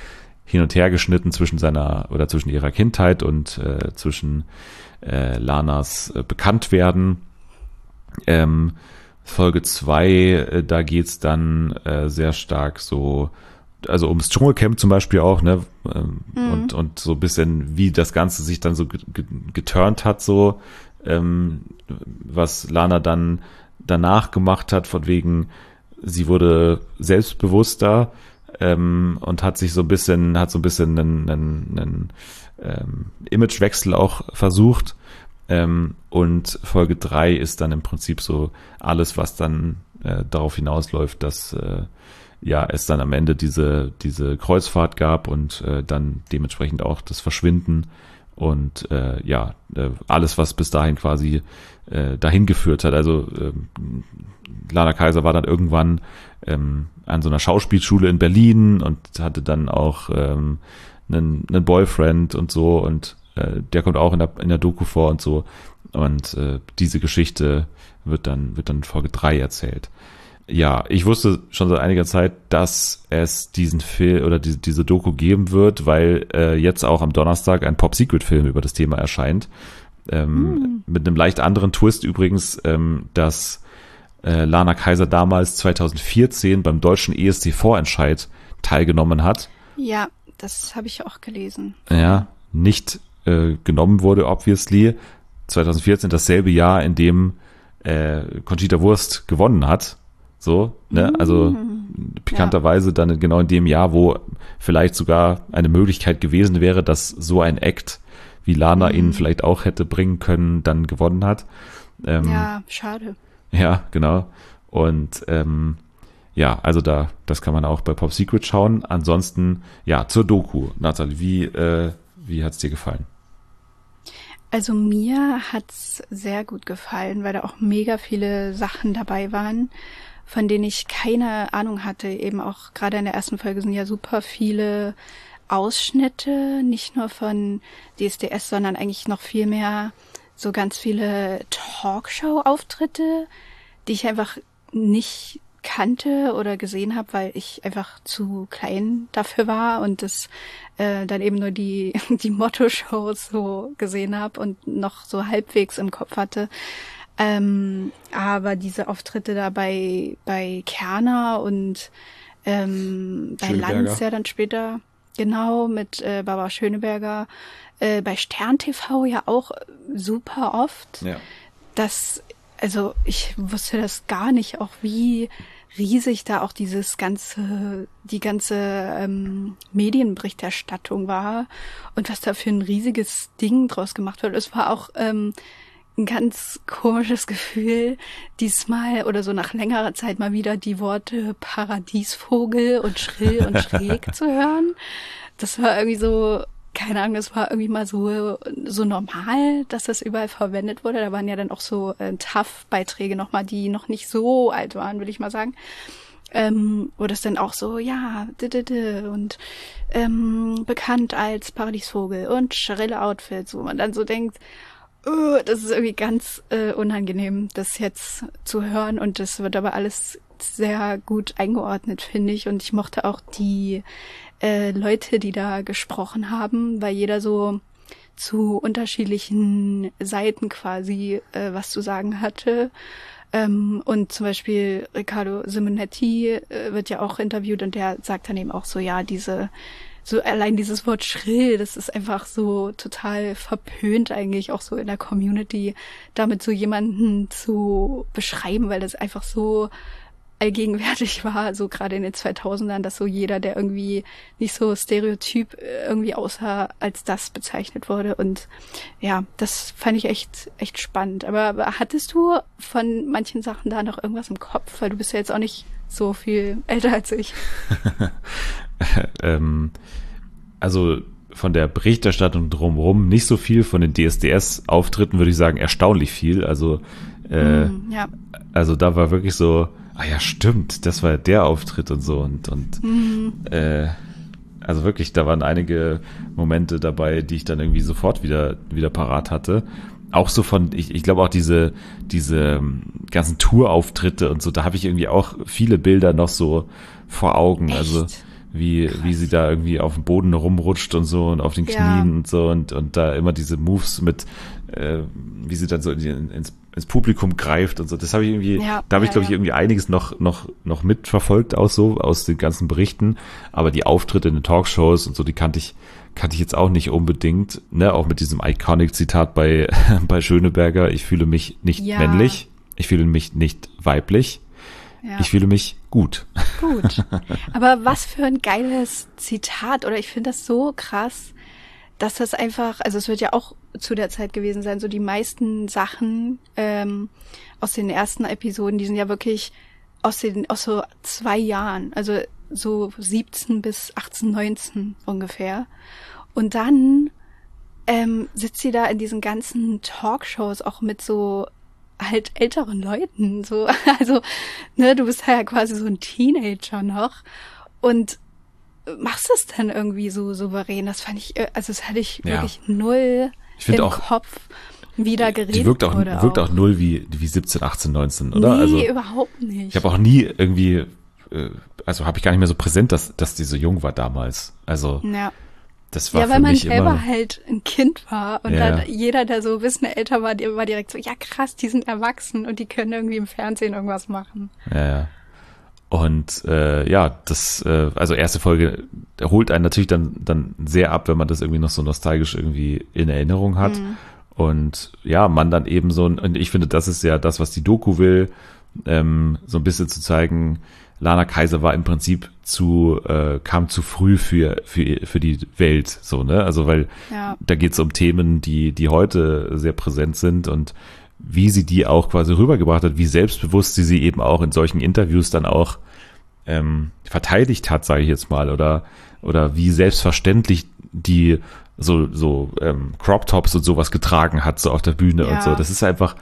Speaker 2: hin und her geschnitten zwischen zwischen ihrer Kindheit und zwischen Lanas Bekanntwerden. Folge 2, da geht's dann sehr stark so, also ums Dschungelcamp zum Beispiel auch, ne? Und so ein bisschen, wie das Ganze sich dann so geturnt hat, so, was Lana dann danach gemacht hat, von wegen, sie wurde selbstbewusster und hat so ein bisschen einen Imagewechsel auch versucht. Und Folge 3 ist dann im Prinzip so alles, was dann darauf hinausläuft, dass es dann am Ende diese Kreuzfahrt gab und dann dementsprechend auch das Verschwinden und alles, was bis dahin quasi dahin geführt hat. Also Lana Kaiser war dann irgendwann an so einer Schauspielschule in Berlin und hatte dann auch einen Boyfriend und so, und der kommt auch in der Doku vor und so, und diese Geschichte wird dann in Folge 3 erzählt. Ja, ich wusste schon seit einiger Zeit, dass es diesen Film oder diese Doku geben wird, weil jetzt auch am Donnerstag ein Pop-Secret-Film über das Thema erscheint. Mit einem leicht anderen Twist übrigens, dass Lana Kaiser damals 2014 beim deutschen ESC-Vorentscheid teilgenommen hat.
Speaker 1: Ja, das habe ich auch gelesen.
Speaker 2: Ja, nicht genommen wurde, obviously. 2014 dasselbe Jahr, in dem Conchita Wurst gewonnen hat. So, ne? Also pikanterweise dann genau in dem Jahr, wo vielleicht sogar eine Möglichkeit gewesen wäre, dass so ein Act, wie Lana ihn vielleicht auch hätte bringen können, dann gewonnen hat.
Speaker 1: Ja, schade.
Speaker 2: Ja, genau. Und also das kann man auch bei Pop Secret schauen. Ansonsten, ja, zur Doku. Nathalie, wie hat's dir gefallen?
Speaker 1: Also mir hat's sehr gut gefallen, weil da auch mega viele Sachen dabei waren, von denen ich keine Ahnung hatte. Eben auch gerade in der ersten Folge sind ja super viele Ausschnitte, nicht nur von DSDS, sondern eigentlich noch viel mehr so ganz viele Talkshow-Auftritte, die ich einfach nicht kannte oder gesehen habe, weil ich einfach zu klein dafür war und das dann eben nur die Motto-Shows so gesehen habe und noch so halbwegs im Kopf hatte. Aber diese Auftritte da bei Kerner und bei Lanz ja dann später, genau, mit Barbara Schöneberger, bei Stern TV ja auch super oft. Ja. Also ich wusste das gar nicht, auch wie riesig da auch die ganze Medienberichterstattung war und was da für ein riesiges Ding draus gemacht wird. Es war auch ein ganz komisches Gefühl, diesmal oder so nach längerer Zeit mal wieder die Worte Paradiesvogel und schrill und schräg zu hören. Das war irgendwie so, keine Ahnung, das war irgendwie mal so normal, dass das überall verwendet wurde. Da waren ja dann auch so TAF-Beiträge nochmal, die noch nicht so alt waren, würde ich mal sagen. Wo das dann auch so, ja, und bekannt als Paradiesvogel und schrille Outfits, wo man dann so denkt, das ist irgendwie ganz unangenehm, das jetzt zu hören, und das wird aber alles sehr gut eingeordnet, finde ich, und ich mochte auch die Leute, die da gesprochen haben, weil jeder so zu unterschiedlichen Seiten quasi was zu sagen hatte. Und zum Beispiel Riccardo Simonetti wird ja auch interviewt und der sagt dann eben auch so, ja, allein dieses Wort schrill, das ist einfach so total verpönt eigentlich auch so in der Community, damit so jemanden zu beschreiben, weil das einfach so allgegenwärtig war, so gerade in den 2000ern, dass so jeder, der irgendwie nicht so stereotyp irgendwie aussah, als das bezeichnet wurde. Und ja, das fand ich echt spannend. Aber hattest du von manchen Sachen da noch irgendwas im Kopf? Weil du bist ja jetzt auch nicht so viel älter als ich.
Speaker 2: Also von der Berichterstattung drumherum nicht so viel, von den DSDS-Auftritten würde ich sagen erstaunlich viel. Also also da war wirklich so, ja stimmt, das war ja der Auftritt und so und also wirklich, da waren einige Momente dabei, die ich dann irgendwie sofort wieder parat hatte. Auch so von, ich glaube auch diese ganzen Tourauftritte und so, da habe ich irgendwie auch viele Bilder noch so vor Augen.
Speaker 1: Echt?
Speaker 2: Also wie sie da irgendwie auf dem Boden rumrutscht und so und auf den Knien und so und da immer diese Moves mit, wie sie dann so ins Publikum greift und so. Das habe ich irgendwie, da habe ich glaube ich irgendwie einiges noch mitverfolgt aus den ganzen Berichten, aber die Auftritte in den Talkshows und so, die kannte ich jetzt auch nicht unbedingt, ne, auch mit diesem Iconic-Zitat bei Schöneberger, ich fühle mich nicht männlich, ich fühle mich nicht weiblich, ich fühle mich gut.
Speaker 1: Gut. Aber was für ein geiles Zitat, oder ich finde das so krass, dass das einfach, also es wird ja auch zu der Zeit gewesen sein, so die meisten Sachen aus den ersten Episoden, die sind ja wirklich aus so 2 Jahren, also so 17 bis 18, 19 ungefähr. Und dann sitzt sie da in diesen ganzen Talkshows auch mit so halt älteren Leuten, so, also, ne, du bist ja quasi so ein Teenager noch und machst es dann irgendwie so souverän. Das fand ich, also das hatte ich wirklich null im Kopf, wie da geredet wurde.
Speaker 2: Die wirkt auch null wie 17, 18, 19, oder?
Speaker 1: Nee,
Speaker 2: also,
Speaker 1: überhaupt nicht.
Speaker 2: Ich habe auch nie irgendwie, also habe ich gar nicht mehr so präsent, dass die so jung war damals. Also, das war
Speaker 1: weil man selber halt ein Kind war und dann jeder, der so ein bisschen älter war, der war direkt so, ja krass, die sind erwachsen und die können irgendwie im Fernsehen irgendwas machen.
Speaker 2: Ja. Und also erste Folge holt einen natürlich dann sehr ab, wenn man das irgendwie noch so nostalgisch irgendwie in Erinnerung hat. Und ja, man dann eben so, und ich finde, das ist ja das, was die Doku will, so ein bisschen zu zeigen, Lana Kaiser war im Prinzip kam zu früh für die Welt, so, ne? Also, weil da geht es um Themen, die heute sehr präsent sind und wie sie die auch quasi rübergebracht hat, wie selbstbewusst sie eben auch in solchen Interviews dann auch verteidigt hat, sage ich jetzt mal, oder wie selbstverständlich die so Crop Tops und sowas getragen hat, so auf der Bühne und so. Das ist einfach,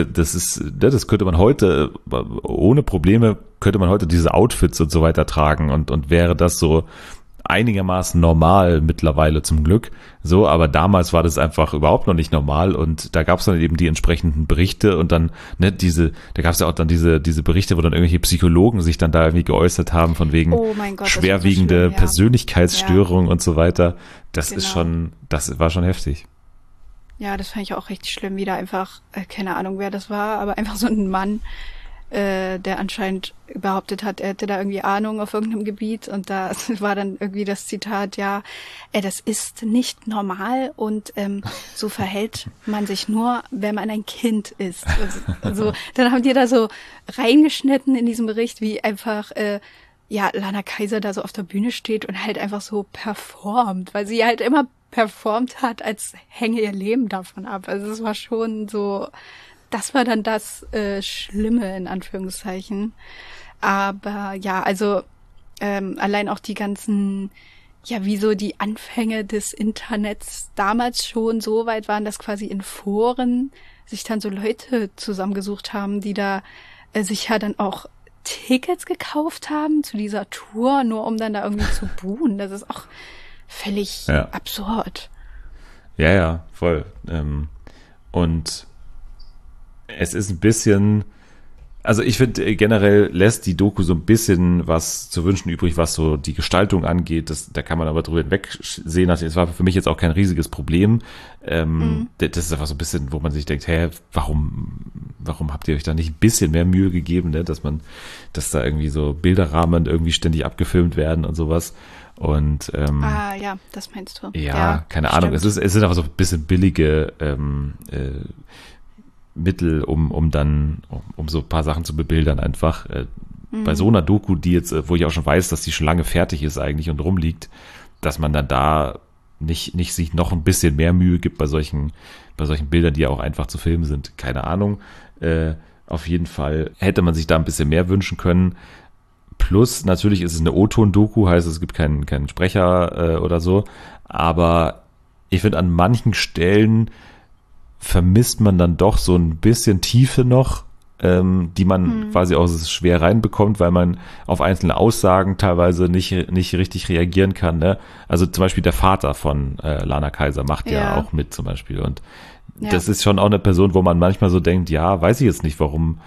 Speaker 2: das könnte man heute, ohne Probleme, könnte man heute diese Outfits und so weiter tragen und wäre das so einigermaßen normal mittlerweile zum Glück. So, aber damals war das einfach überhaupt noch nicht normal und da gab es dann eben die entsprechenden Berichte und dann, ne, da gab es ja auch dann diese Berichte, wo dann irgendwelche Psychologen sich dann da irgendwie geäußert haben von wegen schwerwiegende Persönlichkeitsstörungen und so weiter. Das war schon heftig.
Speaker 1: Ja, das fand ich auch richtig schlimm, wie da einfach, keine Ahnung, wer das war, aber einfach so ein Mann, der anscheinend behauptet hat, er hätte da irgendwie Ahnung auf irgendeinem Gebiet und da war dann irgendwie das Zitat, das ist nicht normal und so verhält man sich nur, wenn man ein Kind ist. Also, dann haben die da so reingeschnitten in diesem Bericht, wie einfach Lana Kaiser da so auf der Bühne steht und halt einfach so performt, weil sie halt immer performt hat, als hänge ihr Leben davon ab. Also es war schon so, das war dann das Schlimme in Anführungszeichen. Aber ja, also allein auch die ganzen, wie so die Anfänge des Internets damals schon so weit waren, dass quasi in Foren sich dann so Leute zusammengesucht haben, die da sich ja dann auch Tickets gekauft haben zu dieser Tour, nur um dann da irgendwie zu buhen. Das ist auch völlig absurd.
Speaker 2: Ja, voll. Und es ist ein bisschen, also ich finde generell lässt die Doku so ein bisschen was zu wünschen übrig, was so die Gestaltung angeht. Da kann man aber drüber hinwegsehen. Das war für mich jetzt auch kein riesiges Problem. Das ist einfach so ein bisschen, wo man sich denkt, warum habt ihr euch da nicht ein bisschen mehr Mühe gegeben, ne? Dass da irgendwie so Bilderrahmen irgendwie ständig abgefilmt werden und sowas. Und
Speaker 1: das meinst du.
Speaker 2: Ja, keine Ahnung. Es sind aber so ein bisschen billige Mittel, um so ein paar Sachen zu bebildern einfach. Bei so einer Doku, die jetzt, wo ich auch schon weiß, dass die schon lange fertig ist eigentlich und rumliegt, dass man dann da nicht sich noch ein bisschen mehr Mühe gibt bei solchen Bildern, die ja auch einfach zu filmen sind. Keine Ahnung. Auf jeden Fall hätte man sich da ein bisschen mehr wünschen können. Plus, natürlich ist es eine O-Ton-Doku, heißt es gibt keinen Sprecher oder so. Aber ich finde, an manchen Stellen vermisst man dann doch so ein bisschen Tiefe noch, die man quasi auch schwer reinbekommt, weil man auf einzelne Aussagen teilweise nicht richtig reagieren kann. Ne? Also zum Beispiel der Vater von Lana Kaiser macht ja auch mit zum Beispiel. Und das ist schon auch eine Person, wo man manchmal so denkt, weiß ich jetzt nicht,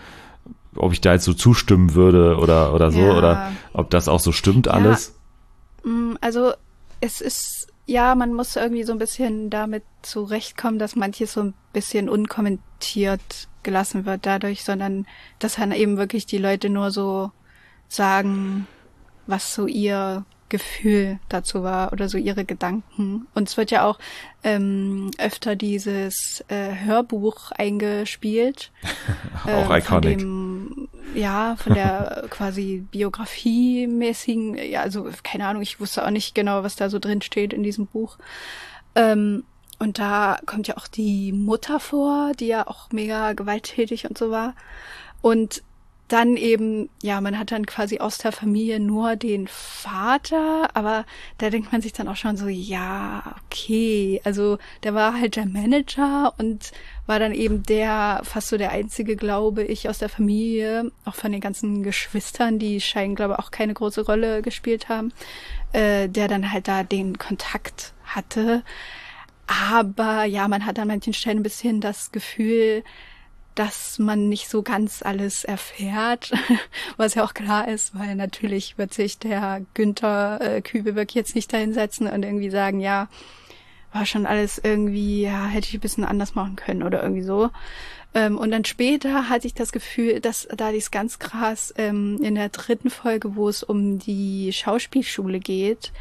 Speaker 2: ob ich da jetzt so zustimmen würde oder so, oder ob das auch so stimmt alles.
Speaker 1: Also es ist, ja, man muss irgendwie so ein bisschen damit zurechtkommen, dass manches so ein bisschen unkommentiert gelassen wird dadurch, sondern dass dann eben wirklich die Leute nur so sagen, was so ihr Gefühl dazu war oder so ihre Gedanken. Und es wird ja auch öfter dieses Hörbuch eingespielt.
Speaker 2: Auch iconic.
Speaker 1: Von der quasi biografiemäßigen, ja, also keine Ahnung, ich wusste auch nicht genau, was da so drin steht in diesem Buch. Und da kommt ja auch die Mutter vor, die ja auch mega gewalttätig und so war. Und dann eben, ja, man hat dann quasi aus der Familie nur den Vater, aber da denkt man sich dann auch schon so, ja, okay, also der war halt der Manager und war dann eben fast so der einzige, glaube ich, aus der Familie, auch von den ganzen Geschwistern, die scheinen, glaube ich, auch keine große Rolle gespielt haben, der dann halt da den Kontakt hatte. Aber ja, man hat an manchen Stellen ein bisschen das Gefühl, dass man nicht so ganz alles erfährt, was ja auch klar ist, weil natürlich wird sich der Günther Kübelberg jetzt nicht dahinsetzen und irgendwie sagen, ja, war schon alles irgendwie, ja, hätte ich ein bisschen anders machen können oder irgendwie so. Und dann später hatte ich das Gefühl, dass da dies ganz krass in der 3. Folge, wo es um die Schauspielschule geht,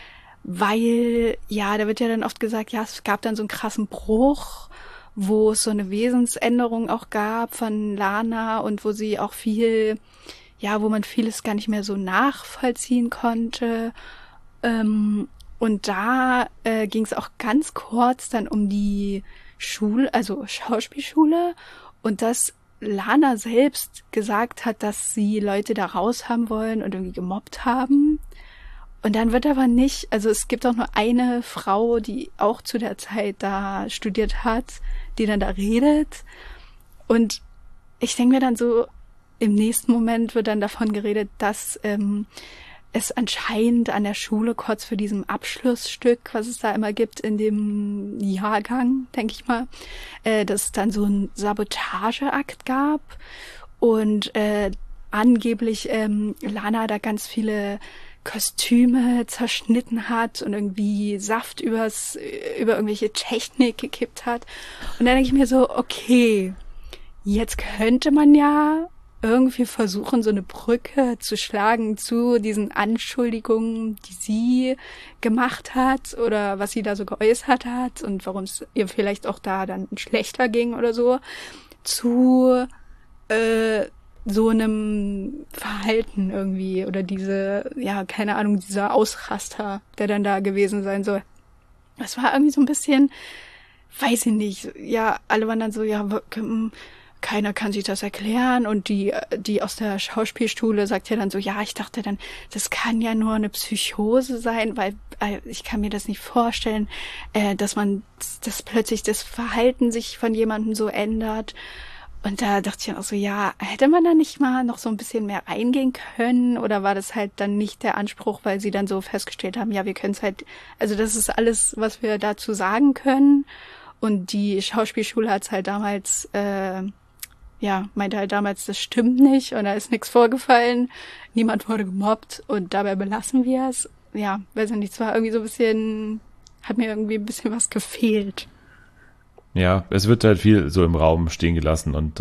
Speaker 1: weil, ja, da wird ja dann oft gesagt, ja, es gab dann so einen krassen Bruch, wo es so eine Wesensänderung auch gab von Lana und wo sie auch viel, ja, wo man vieles gar nicht mehr so nachvollziehen konnte. Und da ging es auch ganz kurz dann um die Schule, also Schauspielschule, und dass Lana selbst gesagt hat, dass sie Leute da raus haben wollen und irgendwie gemobbt haben. Und dann wird aber nicht, also es gibt auch nur eine Frau, die auch zu der Zeit da studiert hat, die dann da redet. Und ich denke mir dann so, im nächsten Moment wird dann davon geredet, dass es anscheinend an der Schule kurz für diesem Abschlussstück, was es da immer gibt in dem Jahrgang, denke ich mal, dass es dann so einen Sabotageakt gab und angeblich Lana da ganz viele Kostüme zerschnitten hat und irgendwie Saft über irgendwelche Technik gekippt hat. Und dann denke ich mir so, okay, jetzt könnte man ja irgendwie versuchen, so eine Brücke zu schlagen zu diesen Anschuldigungen, die sie gemacht hat oder was sie da so geäußert hat und warum es ihr vielleicht auch da dann schlechter ging oder so, zu so einem Verhalten irgendwie oder diese, ja, keine Ahnung, dieser Ausraster, der dann da gewesen sein soll. Das war irgendwie so ein bisschen, weiß ich nicht, ja, alle waren dann so, ja, keiner kann sich das erklären und die aus der Schauspielschule sagt ja dann so, ja, ich dachte dann, das kann ja nur eine Psychose sein, weil ich kann mir das nicht vorstellen, dass plötzlich das Verhalten sich von jemandem so ändert. Und da dachte ich dann auch so, ja, hätte man da nicht mal noch so ein bisschen mehr eingehen können? Oder war das halt dann nicht der Anspruch, weil sie dann so festgestellt haben, ja, wir können es halt, also das ist alles, was wir dazu sagen können. Und die Schauspielschule hat es halt damals, meinte halt damals, das stimmt nicht und da ist nichts vorgefallen. Niemand wurde gemobbt und dabei belassen wir es. Ja, weiß ich nicht, es war irgendwie so ein bisschen, hat mir irgendwie ein bisschen was gefehlt.
Speaker 2: Ja, es wird halt viel so im Raum stehen gelassen und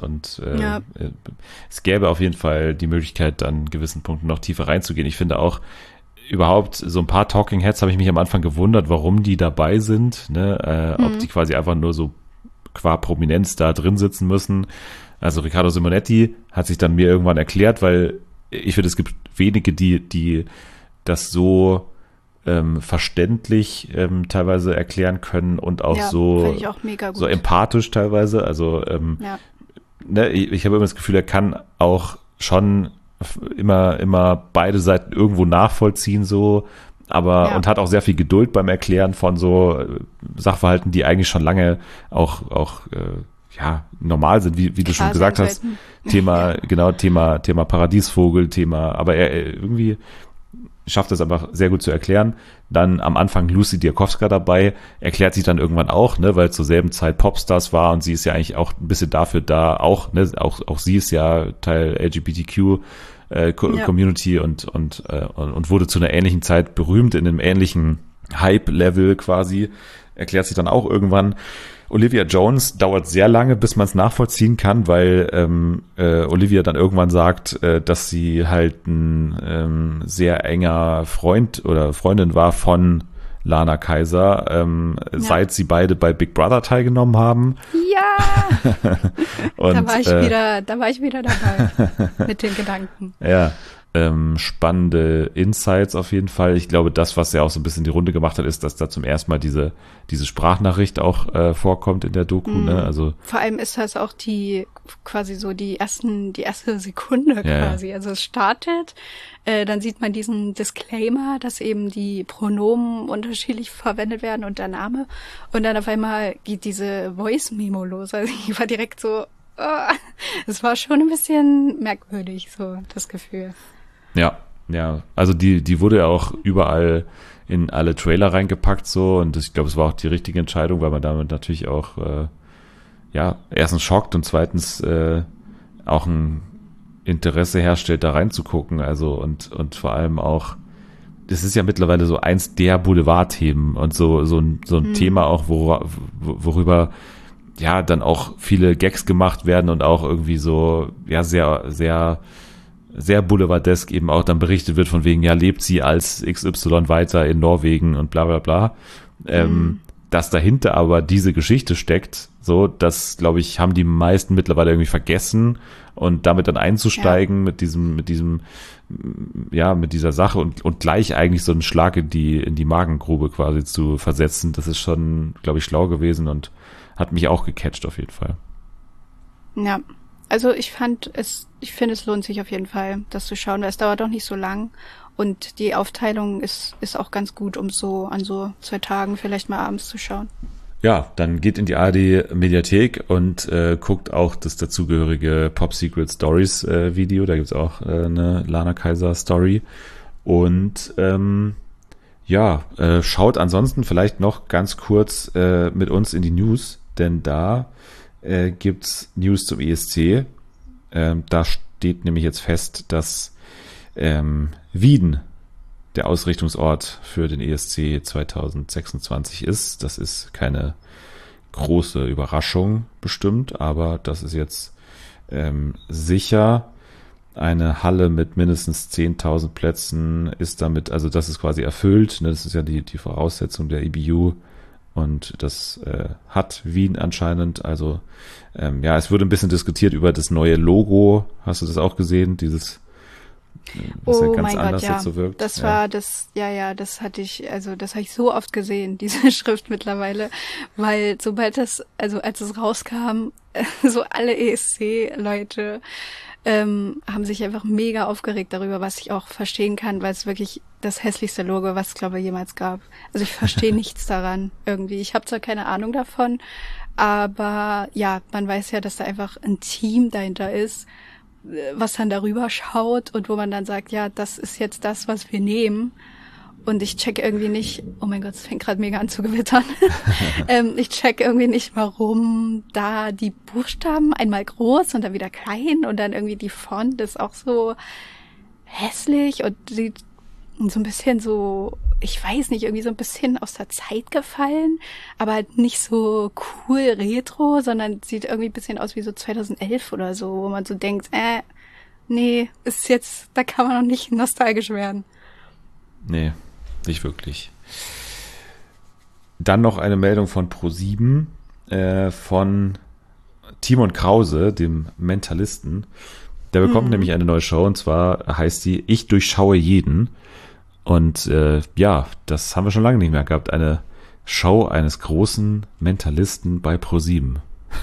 Speaker 2: es gäbe auf jeden Fall die Möglichkeit, an gewissen Punkten noch tiefer reinzugehen. Ich finde auch überhaupt so ein paar Talking Heads habe ich mich am Anfang gewundert, warum die dabei sind, ne? Ob die quasi einfach nur so qua Prominenz da drin sitzen müssen. Also Riccardo Simonetti hat sich dann mir irgendwann erklärt, weil ich finde, es gibt wenige, die das so verständlich teilweise erklären können und auch so empathisch teilweise. Also ich habe immer das Gefühl, er kann auch schon immer beide Seiten irgendwo nachvollziehen so, aber und hat auch sehr viel Geduld beim Erklären von so Sachverhalten, die eigentlich schon lange auch normal sind, wie du schon gesagt hast. Thema Paradiesvogel, aber er irgendwie schafft es einfach sehr gut zu erklären. Dann am Anfang Lucy Diakowska dabei, erklärt sich dann irgendwann auch, ne, weil zur selben Zeit Popstars war und sie ist ja eigentlich auch ein bisschen dafür da, auch sie ist ja Teil LGBTQ, Community und wurde zu einer ähnlichen Zeit berühmt, in einem ähnlichen Hype-Level quasi, erklärt sich dann auch irgendwann. Olivia Jones dauert sehr lange, bis man es nachvollziehen kann, weil Olivia dann irgendwann sagt, dass sie halt ein sehr enger Freund oder Freundin war von Lana Kaiser, seit sie beide bei Big Brother teilgenommen haben.
Speaker 1: Ja! Und, da war ich wieder dabei mit den Gedanken.
Speaker 2: Ja. Spannende Insights auf jeden Fall. Ich glaube, das, was ja auch so ein bisschen die Runde gemacht hat, ist, dass da zum ersten Mal diese Sprachnachricht auch vorkommt in der Doku. Ne? Also
Speaker 1: vor allem ist das auch die erste Sekunde quasi. Ja. Also es startet, dann sieht man diesen Disclaimer, dass eben die Pronomen unterschiedlich verwendet werden und der Name. Und dann auf einmal geht diese Voice-Memo los. Also ich war direkt so, es war schon ein bisschen merkwürdig, so das Gefühl.
Speaker 2: Ja. Also die wurde ja auch überall in alle Trailer reingepackt so und ich glaube, es war auch die richtige Entscheidung, weil man damit natürlich auch erstens schockt und zweitens auch ein Interesse herstellt, da reinzugucken. Also und vor allem auch, das ist ja mittlerweile so eins der Boulevardthemen und so ein Thema auch, worüber ja dann auch viele Gags gemacht werden und auch irgendwie so sehr, sehr sehr boulevardesk eben auch dann berichtet wird von wegen, ja, lebt sie als XY weiter in Norwegen und bla bla bla. Dass dahinter aber diese Geschichte steckt, so, das, glaube ich, haben die meisten mittlerweile irgendwie vergessen und damit dann einzusteigen mit dieser Sache und gleich eigentlich so einen Schlag in die Magengrube quasi zu versetzen, das ist schon, glaube ich, schlau gewesen und hat mich auch gecatcht auf jeden Fall.
Speaker 1: Ja. Also ich finde, es lohnt sich auf jeden Fall, das zu schauen, weil es dauert doch nicht so lang und die Aufteilung ist auch ganz gut, um so an so 2 Tagen vielleicht mal abends zu schauen.
Speaker 2: Ja, dann geht in die ARD-Mediathek und guckt auch das dazugehörige Pop Secret Stories Video, da gibt's auch eine Lana Kaiser Story und schaut ansonsten vielleicht noch ganz kurz mit uns in die News, denn da gibt's News zum ESC. Da steht nämlich jetzt fest, dass Wien der Ausrichtungsort für den ESC 2026 ist. Das ist keine große Überraschung bestimmt, aber das ist jetzt sicher. Eine Halle mit mindestens 10.000 Plätzen ist damit, also das ist quasi erfüllt. Ne? Das ist ja die Voraussetzung der EBU. Und das hat Wien anscheinend, also es wurde ein bisschen diskutiert über das neue Logo. Hast du das auch gesehen? Dieses, was ja ganz anders jetzt so wirkt.
Speaker 1: Das war das hatte ich, also das habe ich so oft gesehen, diese Schrift mittlerweile, weil sobald als es rauskam, so alle ESC-Leute haben sich einfach mega aufgeregt darüber, was ich auch verstehen kann, weil es wirklich das hässlichste Logo, was es, glaube ich, jemals gab. Also ich verstehe nichts daran irgendwie. Ich habe zwar keine Ahnung davon, aber ja, man weiß ja, dass da einfach ein Team dahinter ist, was dann darüber schaut und wo man dann sagt, ja, das ist jetzt das, was wir nehmen. Und ich check irgendwie nicht, oh mein Gott, es fängt gerade mega an zu gewittern. Ich check irgendwie nicht, warum da die Buchstaben einmal groß und dann wieder klein und dann irgendwie die Font ist auch so hässlich und sieht so ein bisschen so, ich weiß nicht, irgendwie so ein bisschen aus der Zeit gefallen, aber halt nicht so cool retro, sondern sieht irgendwie ein bisschen aus wie so 2011 oder so, wo man so denkt, nee, ist jetzt, da kann man noch nicht nostalgisch werden.
Speaker 2: Nee. Nicht wirklich. Dann noch eine Meldung von Pro7 von Timon Krause, dem Mentalisten. Der bekommt nämlich eine neue Show und zwar heißt die Ich durchschaue jeden. Und das haben wir schon lange nicht mehr gehabt. Eine Show eines großen Mentalisten bei Pro7.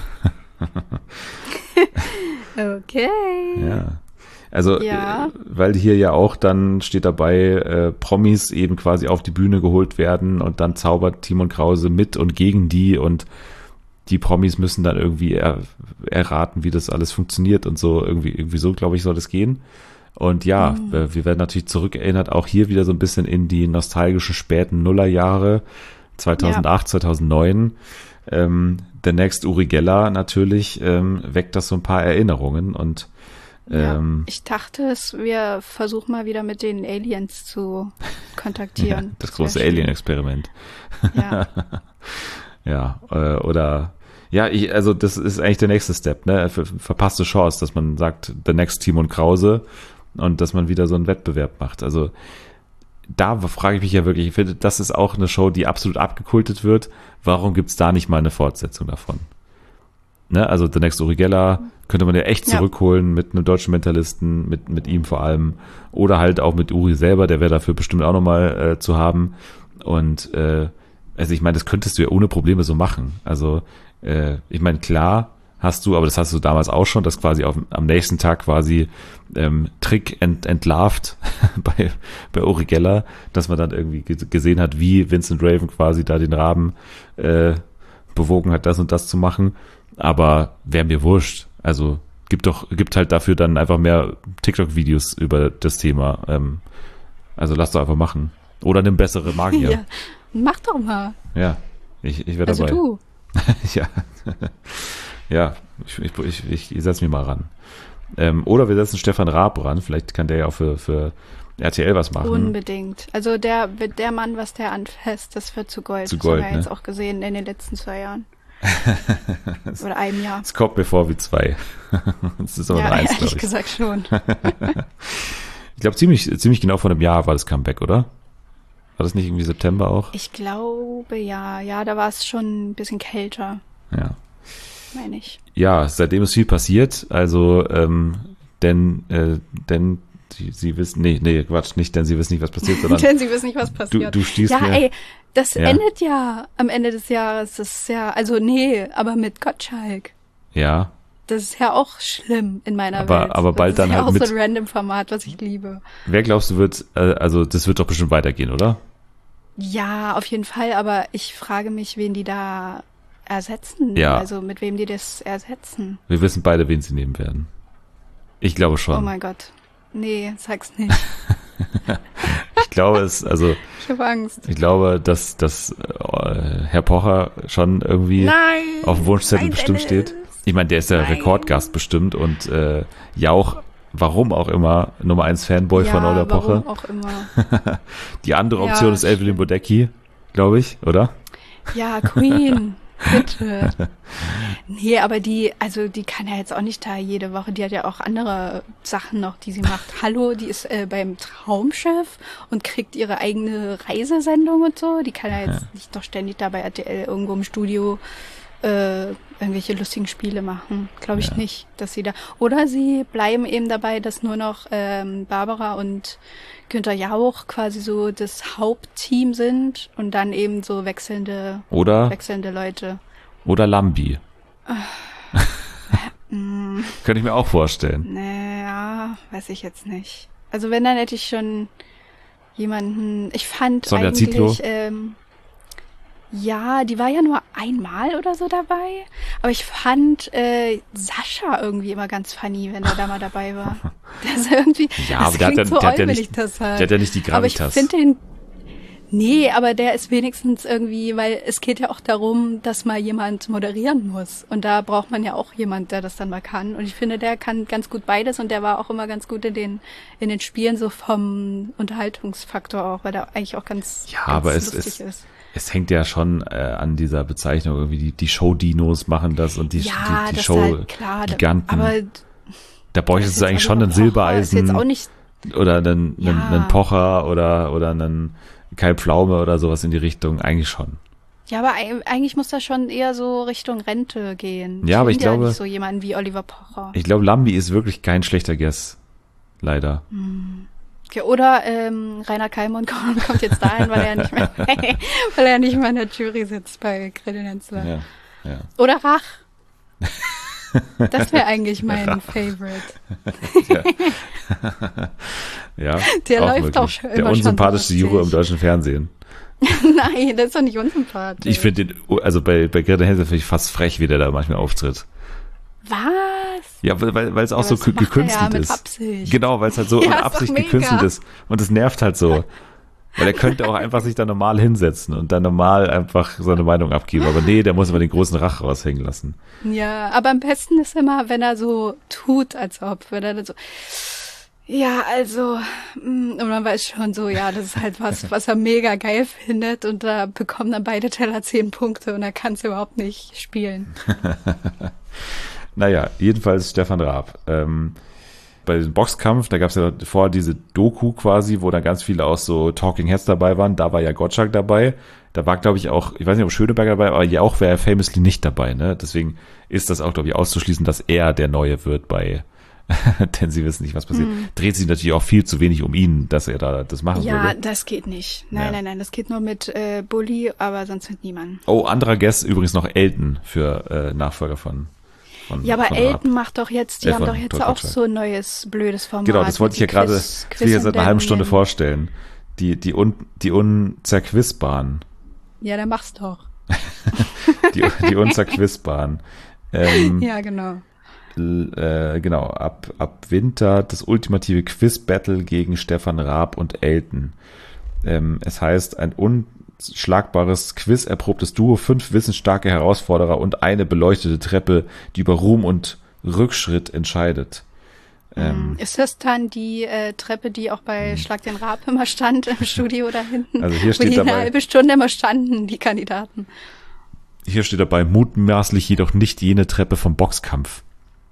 Speaker 1: Okay.
Speaker 2: Ja. Also, weil hier ja auch dann steht dabei, Promis eben quasi auf die Bühne geholt werden und dann zaubert Timon Krause mit und gegen die und die Promis müssen dann irgendwie erraten, wie das alles funktioniert und so, irgendwie so, glaube ich, soll das gehen. Und ja, wir werden natürlich zurückerinnert, auch hier wieder so ein bisschen in die nostalgischen späten Nullerjahre, 2008, 2009. The Next Uri Geller natürlich weckt das so ein paar Erinnerungen und
Speaker 1: Ich dachte, wir versuchen mal wieder mit den Aliens zu kontaktieren.
Speaker 2: Das große Alien-Experiment.
Speaker 1: Ja.
Speaker 2: Ja, also das ist eigentlich der nächste Step, ne? Verpasste Chance, dass man sagt, the next Timon Krause und dass man wieder so einen Wettbewerb macht. Also da frage ich mich ja wirklich, ich finde, das ist auch eine Show, die absolut abgekultet wird. Warum gibt's da nicht mal eine Fortsetzung davon? Ne? Also The Next Uri Geller könnte man ja echt zurückholen mit einem deutschen Mentalisten, mit ihm vor allem. Oder halt auch mit Uri selber, der wäre dafür bestimmt auch nochmal zu haben. Und also ich meine, das könntest du ja ohne Probleme so machen. Also ich meine, klar hast du, aber das hast du damals auch schon, dass quasi am nächsten Tag quasi Trick entlarvt bei Uri Geller, dass man dann irgendwie gesehen hat, wie Vincent Raven quasi da den Raben bewogen hat, das und das zu machen. Aber wäre mir wurscht. Also gibt halt dafür dann einfach mehr TikTok-Videos über das Thema. Also lass doch einfach machen. Oder nimm bessere Magier.
Speaker 1: Ja, mach doch mal.
Speaker 2: Ja, ich wäre dabei.
Speaker 1: Also du.
Speaker 2: Ja, ich setze mich mal ran. Oder wir setzen Stefan Raab ran. Vielleicht kann der ja auch für RTL was machen.
Speaker 1: Unbedingt. Also der Mann, was der anfasst, das wird zu Gold. Das haben wir jetzt auch gesehen in den letzten 2 Jahren. Oder einem Jahr.
Speaker 2: Es kommt mir vor wie 2. Das ist aber nur 1,
Speaker 1: ehrlich gesagt schon.
Speaker 2: Ich glaube, ziemlich genau vor einem Jahr war das Comeback, oder? War das nicht irgendwie September auch?
Speaker 1: Ich glaube, ja. Ja, da war es schon ein bisschen kälter.
Speaker 2: Ja.
Speaker 1: Meine ich.
Speaker 2: Ja, seitdem ist viel passiert. Also, denn sie wissen, nee, Quatsch, nicht, denn sie wissen nicht, was passiert, sondern
Speaker 1: denn sie wissen nicht, was passiert.
Speaker 2: Du stehst
Speaker 1: ja,
Speaker 2: mir.
Speaker 1: Ey, das endet ja am Ende des Jahres. Das ist ja, also aber mit Gottschalk.
Speaker 2: Ja.
Speaker 1: Das ist ja auch schlimm in meiner Welt.
Speaker 2: Aber bald dann halt
Speaker 1: mit. Das ist ja auch
Speaker 2: mit
Speaker 1: so ein Random-Format, was ich liebe.
Speaker 2: Wer glaubst du wird, also das wird doch bestimmt weitergehen, oder?
Speaker 1: Ja, auf jeden Fall, aber ich frage mich, wen die da ersetzen.
Speaker 2: Ja.
Speaker 1: Also mit wem die das ersetzen.
Speaker 2: Wir wissen beide, wen sie nehmen werden. Ich glaube schon.
Speaker 1: Oh mein Gott. Nee, sag's nicht.
Speaker 2: Ich glaube
Speaker 1: Ich hab Angst.
Speaker 2: Ich glaube, dass Herr Pocher schon irgendwie auf dem Wunschzettel bestimmt steht. Ich meine, der ist ja Rekordgast bestimmt und Jauch, warum auch immer, Nummer 1 Fanboy von Oliver Pocher.
Speaker 1: Warum auch immer.
Speaker 2: Die andere Option ist Evelyn Bodecki, glaube ich, oder?
Speaker 1: Ja, Queen. Bitte. Nee, aber die kann ja jetzt auch nicht da jede Woche, die hat ja auch andere Sachen noch, die sie macht. Hallo, die ist beim Traumschiff und kriegt ihre eigene Reisesendung und so. Die kann ja jetzt nicht doch ständig da bei RTL irgendwo im Studio irgendwelche lustigen Spiele machen. Glaube ich nicht, dass sie da. Oder sie bleiben eben dabei, dass nur noch Barbara und Günther Jauch quasi so das Hauptteam sind und dann eben so wechselnde Leute.
Speaker 2: Oder Lambi. Könnte ich mir auch vorstellen.
Speaker 1: Naja, weiß ich jetzt nicht. Also wenn, dann hätte ich schon jemanden, ich fand
Speaker 2: Sonja
Speaker 1: eigentlich,
Speaker 2: Zietlow?
Speaker 1: Ja, die war ja nur einmal oder so dabei, aber ich fand Sascha irgendwie immer ganz funny, wenn er da mal dabei war. Der ist irgendwie,
Speaker 2: ja, aber der hat ja nicht die Gravitas.
Speaker 1: Aber ich finde den, nee, aber der ist wenigstens irgendwie, weil es geht ja auch darum, dass mal jemand moderieren muss und da braucht man ja auch jemand, der das dann mal kann und ich finde, der kann ganz gut beides und der war auch immer ganz gut in den Spielen so vom Unterhaltungsfaktor auch, weil der eigentlich auch ganz lustig ist.
Speaker 2: Es hängt ja schon an dieser Bezeichnung irgendwie, die Show-Dinos machen das und die Show-Giganten.
Speaker 1: Aber
Speaker 2: da bräuchtest du eigentlich schon einen Silbereisen
Speaker 1: jetzt auch nicht,
Speaker 2: oder einen Pocher oder einen Kai Pflaume oder sowas in die Richtung, eigentlich schon.
Speaker 1: Ja, aber eigentlich muss das schon eher so Richtung Rente gehen.
Speaker 2: Ja, aber ich glaube,
Speaker 1: nicht so jemanden wie Oliver Pocher.
Speaker 2: Ich glaube, Lambi ist wirklich kein schlechter Guess. Leider.
Speaker 1: Okay, oder Rainer Kallmund kommt jetzt dahin, weil er nicht mehr in der Jury sitzt bei Grill Hensler.
Speaker 2: Ja.
Speaker 1: Oder Rach. Das wäre eigentlich mein Favorite.
Speaker 2: Ja,
Speaker 1: der läuft auch schon.
Speaker 2: Der unsympathischste Juror im deutschen Fernsehen.
Speaker 1: Nein, das ist doch nicht unsympathisch.
Speaker 2: Ich finde den, also bei Grill Hensler finde ich fast frech, wie der da manchmal auftritt.
Speaker 1: Was?
Speaker 2: Ja, weil es auch so gekünstelt ist.
Speaker 1: Absicht.
Speaker 2: Genau, weil es halt so mit Absicht gekünstelt ist. Und es nervt halt so. Weil er könnte auch einfach sich da normal hinsetzen und dann normal einfach seine Meinung abgeben. Aber nee, der muss immer den großen Rache raushängen lassen.
Speaker 1: Ja, aber am besten ist immer, wenn er so tut, als ob, wenn er dann so, ja, also, und man weiß schon so, ja, das ist halt was er mega geil findet und da bekommen dann beide Teller 10 Punkte und er kann es überhaupt nicht spielen.
Speaker 2: Naja, jedenfalls Stefan Raab. Bei diesem Boxkampf, da gab es ja vorher diese Doku quasi, wo dann ganz viele auch so Talking Heads dabei waren. Da war ja Gottschalk dabei. Da war, glaube ich, auch, ich weiß nicht, ob Schöneberger dabei, aber ja auch wäre er famously nicht dabei, ne? Deswegen ist das auch, glaube ich, auszuschließen, dass er der Neue wird bei, denn sie wissen nicht, was passiert. Dreht sich natürlich auch viel zu wenig um ihn, dass er da das machen würde.
Speaker 1: Ja, das geht nicht. Nein, das geht nur mit Bulli, aber sonst mit niemandem.
Speaker 2: Oh, anderer Guest übrigens noch Elton für Nachfolger von
Speaker 1: ja, aber
Speaker 2: von
Speaker 1: Elton macht doch jetzt, die haben doch jetzt auch
Speaker 2: Gottschalk.
Speaker 1: so ein neues, blödes Format.
Speaker 2: Genau, das wollte ich ja gerade seit einer halben Stunde vorstellen. Die Unzerquizbaren.
Speaker 1: Ja, dann mach's doch.
Speaker 2: die Unzerquizbaren.
Speaker 1: Ja, genau.
Speaker 2: Genau, ab Winter das ultimative Quiz-Battle gegen Stefan Raab und Elton. Es heißt, ein unschlagbares, quiz-erprobtes Duo, 5 wissensstarke Herausforderer und eine beleuchtete Treppe, die über Ruhm und Rückschritt entscheidet.
Speaker 1: Ist das dann die Treppe, die auch bei Schlag den Raab immer stand im Studio da hinten?
Speaker 2: Also hier steht
Speaker 1: wo die
Speaker 2: dabei,
Speaker 1: eine halbe Stunde immer standen, die Kandidaten.
Speaker 2: Hier steht dabei, mutmaßlich jedoch nicht jene Treppe vom Boxkampf.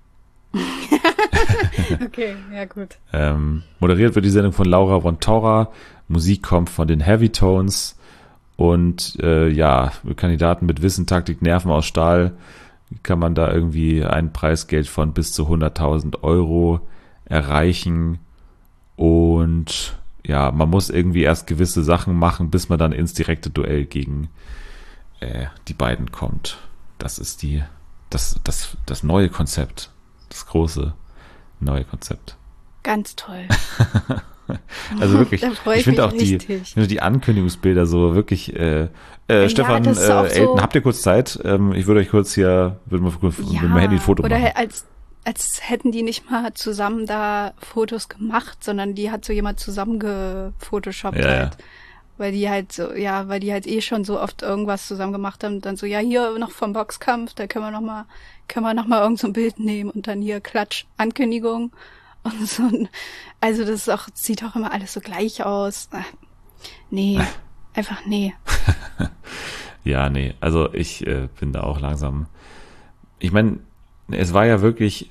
Speaker 1: Okay, ja gut.
Speaker 2: Moderiert wird die Sendung von Laura von Torra, Musik kommt von den Heavy Tones und Kandidaten mit Wissen, Taktik, Nerven aus Stahl kann man da irgendwie ein Preisgeld von bis zu 100.000 Euro erreichen und ja, man muss irgendwie erst gewisse Sachen machen, bis man dann ins direkte Duell gegen die beiden kommt. Das ist das neue Konzept. Das große neue Konzept.
Speaker 1: Ganz toll.
Speaker 2: Also wirklich, ich finde auch die Ankündigungsbilder so wirklich, Stefan, Elton, habt ihr kurz Zeit? Ich würde euch kurz hier, würde mal mit meinem Handy ein Foto machen.
Speaker 1: Oder als hätten die nicht mal zusammen da Fotos gemacht, sondern die hat so jemand zusammen gefotoshoppt halt. Weil die halt eh schon so oft irgendwas zusammen gemacht haben und dann so, ja, hier noch vom Boxkampf, da können wir noch mal irgend so ein Bild nehmen und dann hier Klatsch, Ankündigung und so. Also das ist auch, sieht auch immer alles so gleich aus. Nee, einfach nee.
Speaker 2: Ja, nee, also ich bin da auch langsam, ich meine, es war ja wirklich,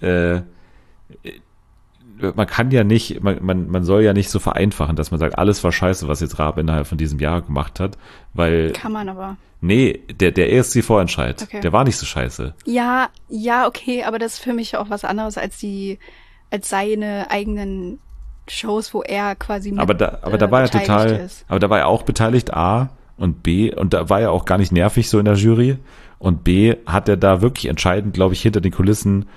Speaker 2: man kann ja nicht, man soll ja nicht so vereinfachen, dass man sagt, alles war scheiße, was jetzt Raab innerhalb von diesem Jahr gemacht hat, weil...
Speaker 1: Kann man aber.
Speaker 2: Nee, der ESC-Vorentscheid,
Speaker 1: okay.
Speaker 2: Der war nicht so scheiße.
Speaker 1: Ja, okay, aber das ist für mich auch was anderes als seine eigenen Shows, wo er quasi mit
Speaker 2: aber da war er total,
Speaker 1: ist.
Speaker 2: Aber da war er auch beteiligt, A und B, und da war er auch gar nicht nervig so in der Jury und B, hat er da wirklich entscheidend, glaube ich, hinter den Kulissen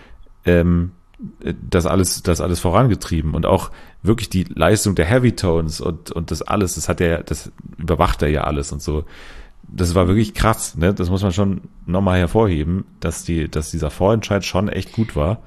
Speaker 2: das alles vorangetrieben und auch wirklich die Leistung der Heavy Tones und das alles, das überwacht er ja alles und so. Das war wirklich krass, ne? Das muss man schon nochmal hervorheben, dass dieser Vorentscheid schon echt gut war.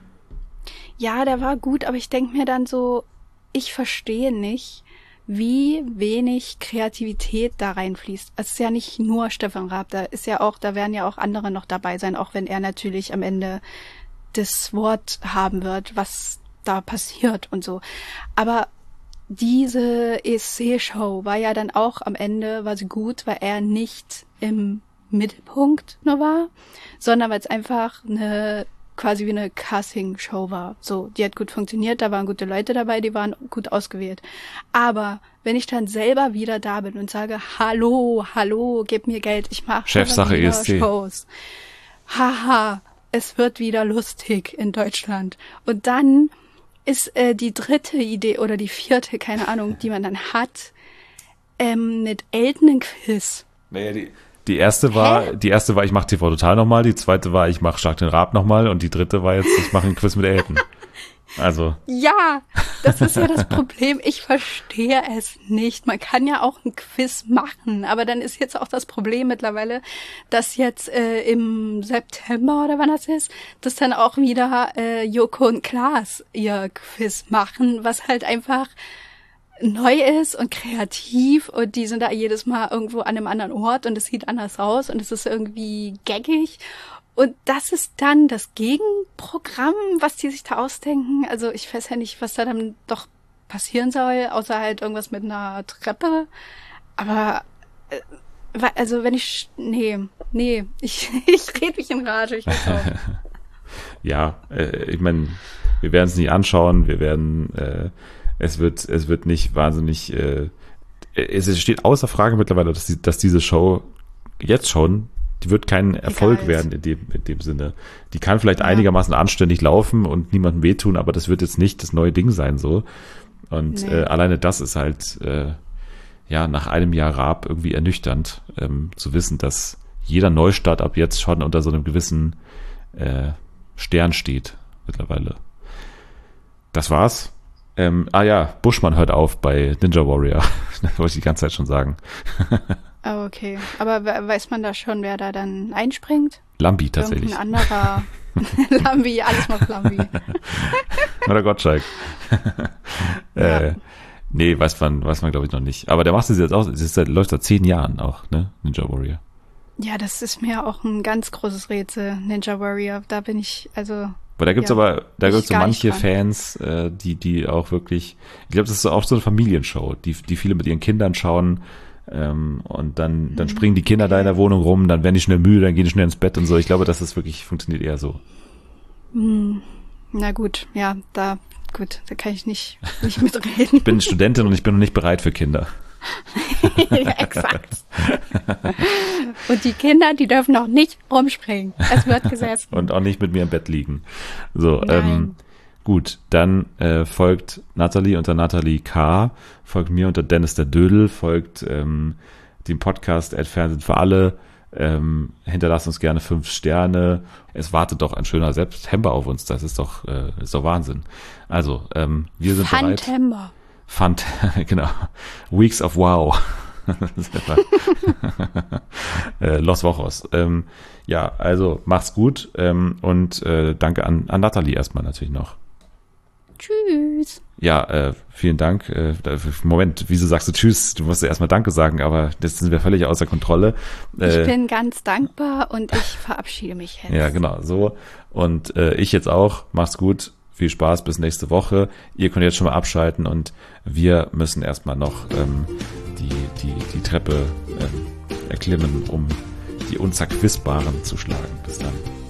Speaker 1: Ja, der war gut, aber ich denke mir dann so, ich verstehe nicht, wie wenig Kreativität da reinfließt. Es ist ja nicht nur Stefan Raab, da werden ja auch andere noch dabei sein, auch wenn er natürlich am Ende das Wort haben wird, was da passiert und so. Aber diese ESC-Show war ja dann auch am Ende, war sie gut, weil er nicht im Mittelpunkt nur war, sondern weil es einfach quasi wie eine Casting-Show war. So, die hat gut funktioniert, da waren gute Leute dabei, die waren gut ausgewählt. Aber wenn ich dann selber wieder da bin und sage, hallo, gib mir Geld, ich mache
Speaker 2: Chefsache ESC.
Speaker 1: Shows. Haha, es wird wieder lustig in Deutschland. Und dann ist die dritte Idee oder die vierte, keine Ahnung, die man dann hat, mit Elton ein Quiz.
Speaker 2: Naja, die erste war, ich mache TV Total nochmal, die zweite war, ich mache Schlag den Raab nochmal und die dritte war jetzt, ich mache ein Quiz mit Elton. Also.
Speaker 1: Ja, das ist ja das Problem. Ich verstehe es nicht. Man kann ja auch ein Quiz machen, aber dann ist jetzt auch das Problem mittlerweile, dass jetzt im September oder wann das ist, dass dann auch wieder Joko und Klaas ihr Quiz machen, was halt einfach neu ist und kreativ und die sind da jedes Mal irgendwo an einem anderen Ort und es sieht anders aus und es ist irgendwie gaggig. Und das ist dann das Gegenprogramm, was die sich da ausdenken. Also ich weiß ja nicht, was da dann doch passieren soll, außer halt irgendwas mit einer Treppe. Aber also wenn ich ich rede mich in Rage. Ich weiß auch.
Speaker 2: Ja, ich meine, wir werden es nicht anschauen. Wir werden, es wird nicht wahnsinnig. Es steht außer Frage mittlerweile, dass diese Show jetzt schon, die wird kein Erfolg werden in dem Sinne. Die kann vielleicht einigermaßen anständig laufen und niemandem wehtun, aber das wird jetzt nicht das neue Ding sein so. Und alleine das ist halt nach einem Jahr Raab irgendwie ernüchternd, zu wissen, dass jeder Neustart ab jetzt schon unter so einem gewissen Stern steht mittlerweile. Das war's. Buschmann hört auf bei Ninja Warrior. Das wollte ich die ganze Zeit schon sagen.
Speaker 1: Oh, okay. Aber weiß man da schon, wer da dann einspringt?
Speaker 2: Lambi tatsächlich.
Speaker 1: Irgendein anderer Lambi, alles macht Lambi.
Speaker 2: Oder Gottschalk.
Speaker 1: Ja.
Speaker 2: Nee, weiß man glaube ich noch nicht. Aber der macht es jetzt auch, läuft seit 10 Jahren auch, ne? Ninja Warrior.
Speaker 1: Ja, das ist mir auch ein ganz großes Rätsel, Ninja Warrior. Da bin ich, also...
Speaker 2: Aber da gibt's so manche Fans, die auch wirklich, ich glaube, das ist auch so eine Familienshow, die viele mit ihren Kindern schauen, und dann springen die Kinder da in der Wohnung rum, dann werden die schnell müde, dann gehen die schnell ins Bett und so. Ich glaube, dass das wirklich funktioniert eher so.
Speaker 1: Na gut, ja, da kann ich nicht mitreden.
Speaker 2: Ich bin Studentin und ich bin noch nicht bereit für Kinder.
Speaker 1: Ja, exakt. Und die Kinder, die dürfen auch nicht rumspringen. Es wird gesetzt.
Speaker 2: Und auch nicht mit mir im Bett liegen. So,
Speaker 1: Nein.
Speaker 2: gut, dann folgt Nathalie unter Nathalie K., folgt mir unter Dennis der Dödel, folgt dem Podcast Fernsehen für alle, hinterlasst uns gerne 5 Sterne. Es wartet doch ein schöner September auf uns, das ist doch Wahnsinn. Also, wir sind bereit. Genau. Weeks of Wow. Los Wochos. Also macht's gut, und danke an Nathalie erstmal natürlich noch.
Speaker 1: Tschüss.
Speaker 2: Ja, vielen Dank. Moment, wieso sagst du Tschüss? Du musst ja erstmal Danke sagen, aber das sind wir völlig außer Kontrolle.
Speaker 1: Ich bin ganz dankbar und ich verabschiede mich jetzt.
Speaker 2: Ja, genau, so. Und ich jetzt auch. Mach's gut. Viel Spaß, bis nächste Woche. Ihr könnt jetzt schon mal abschalten und wir müssen erstmal noch die Treppe erklimmen, um die Unzerquissbaren zu schlagen. Bis dann.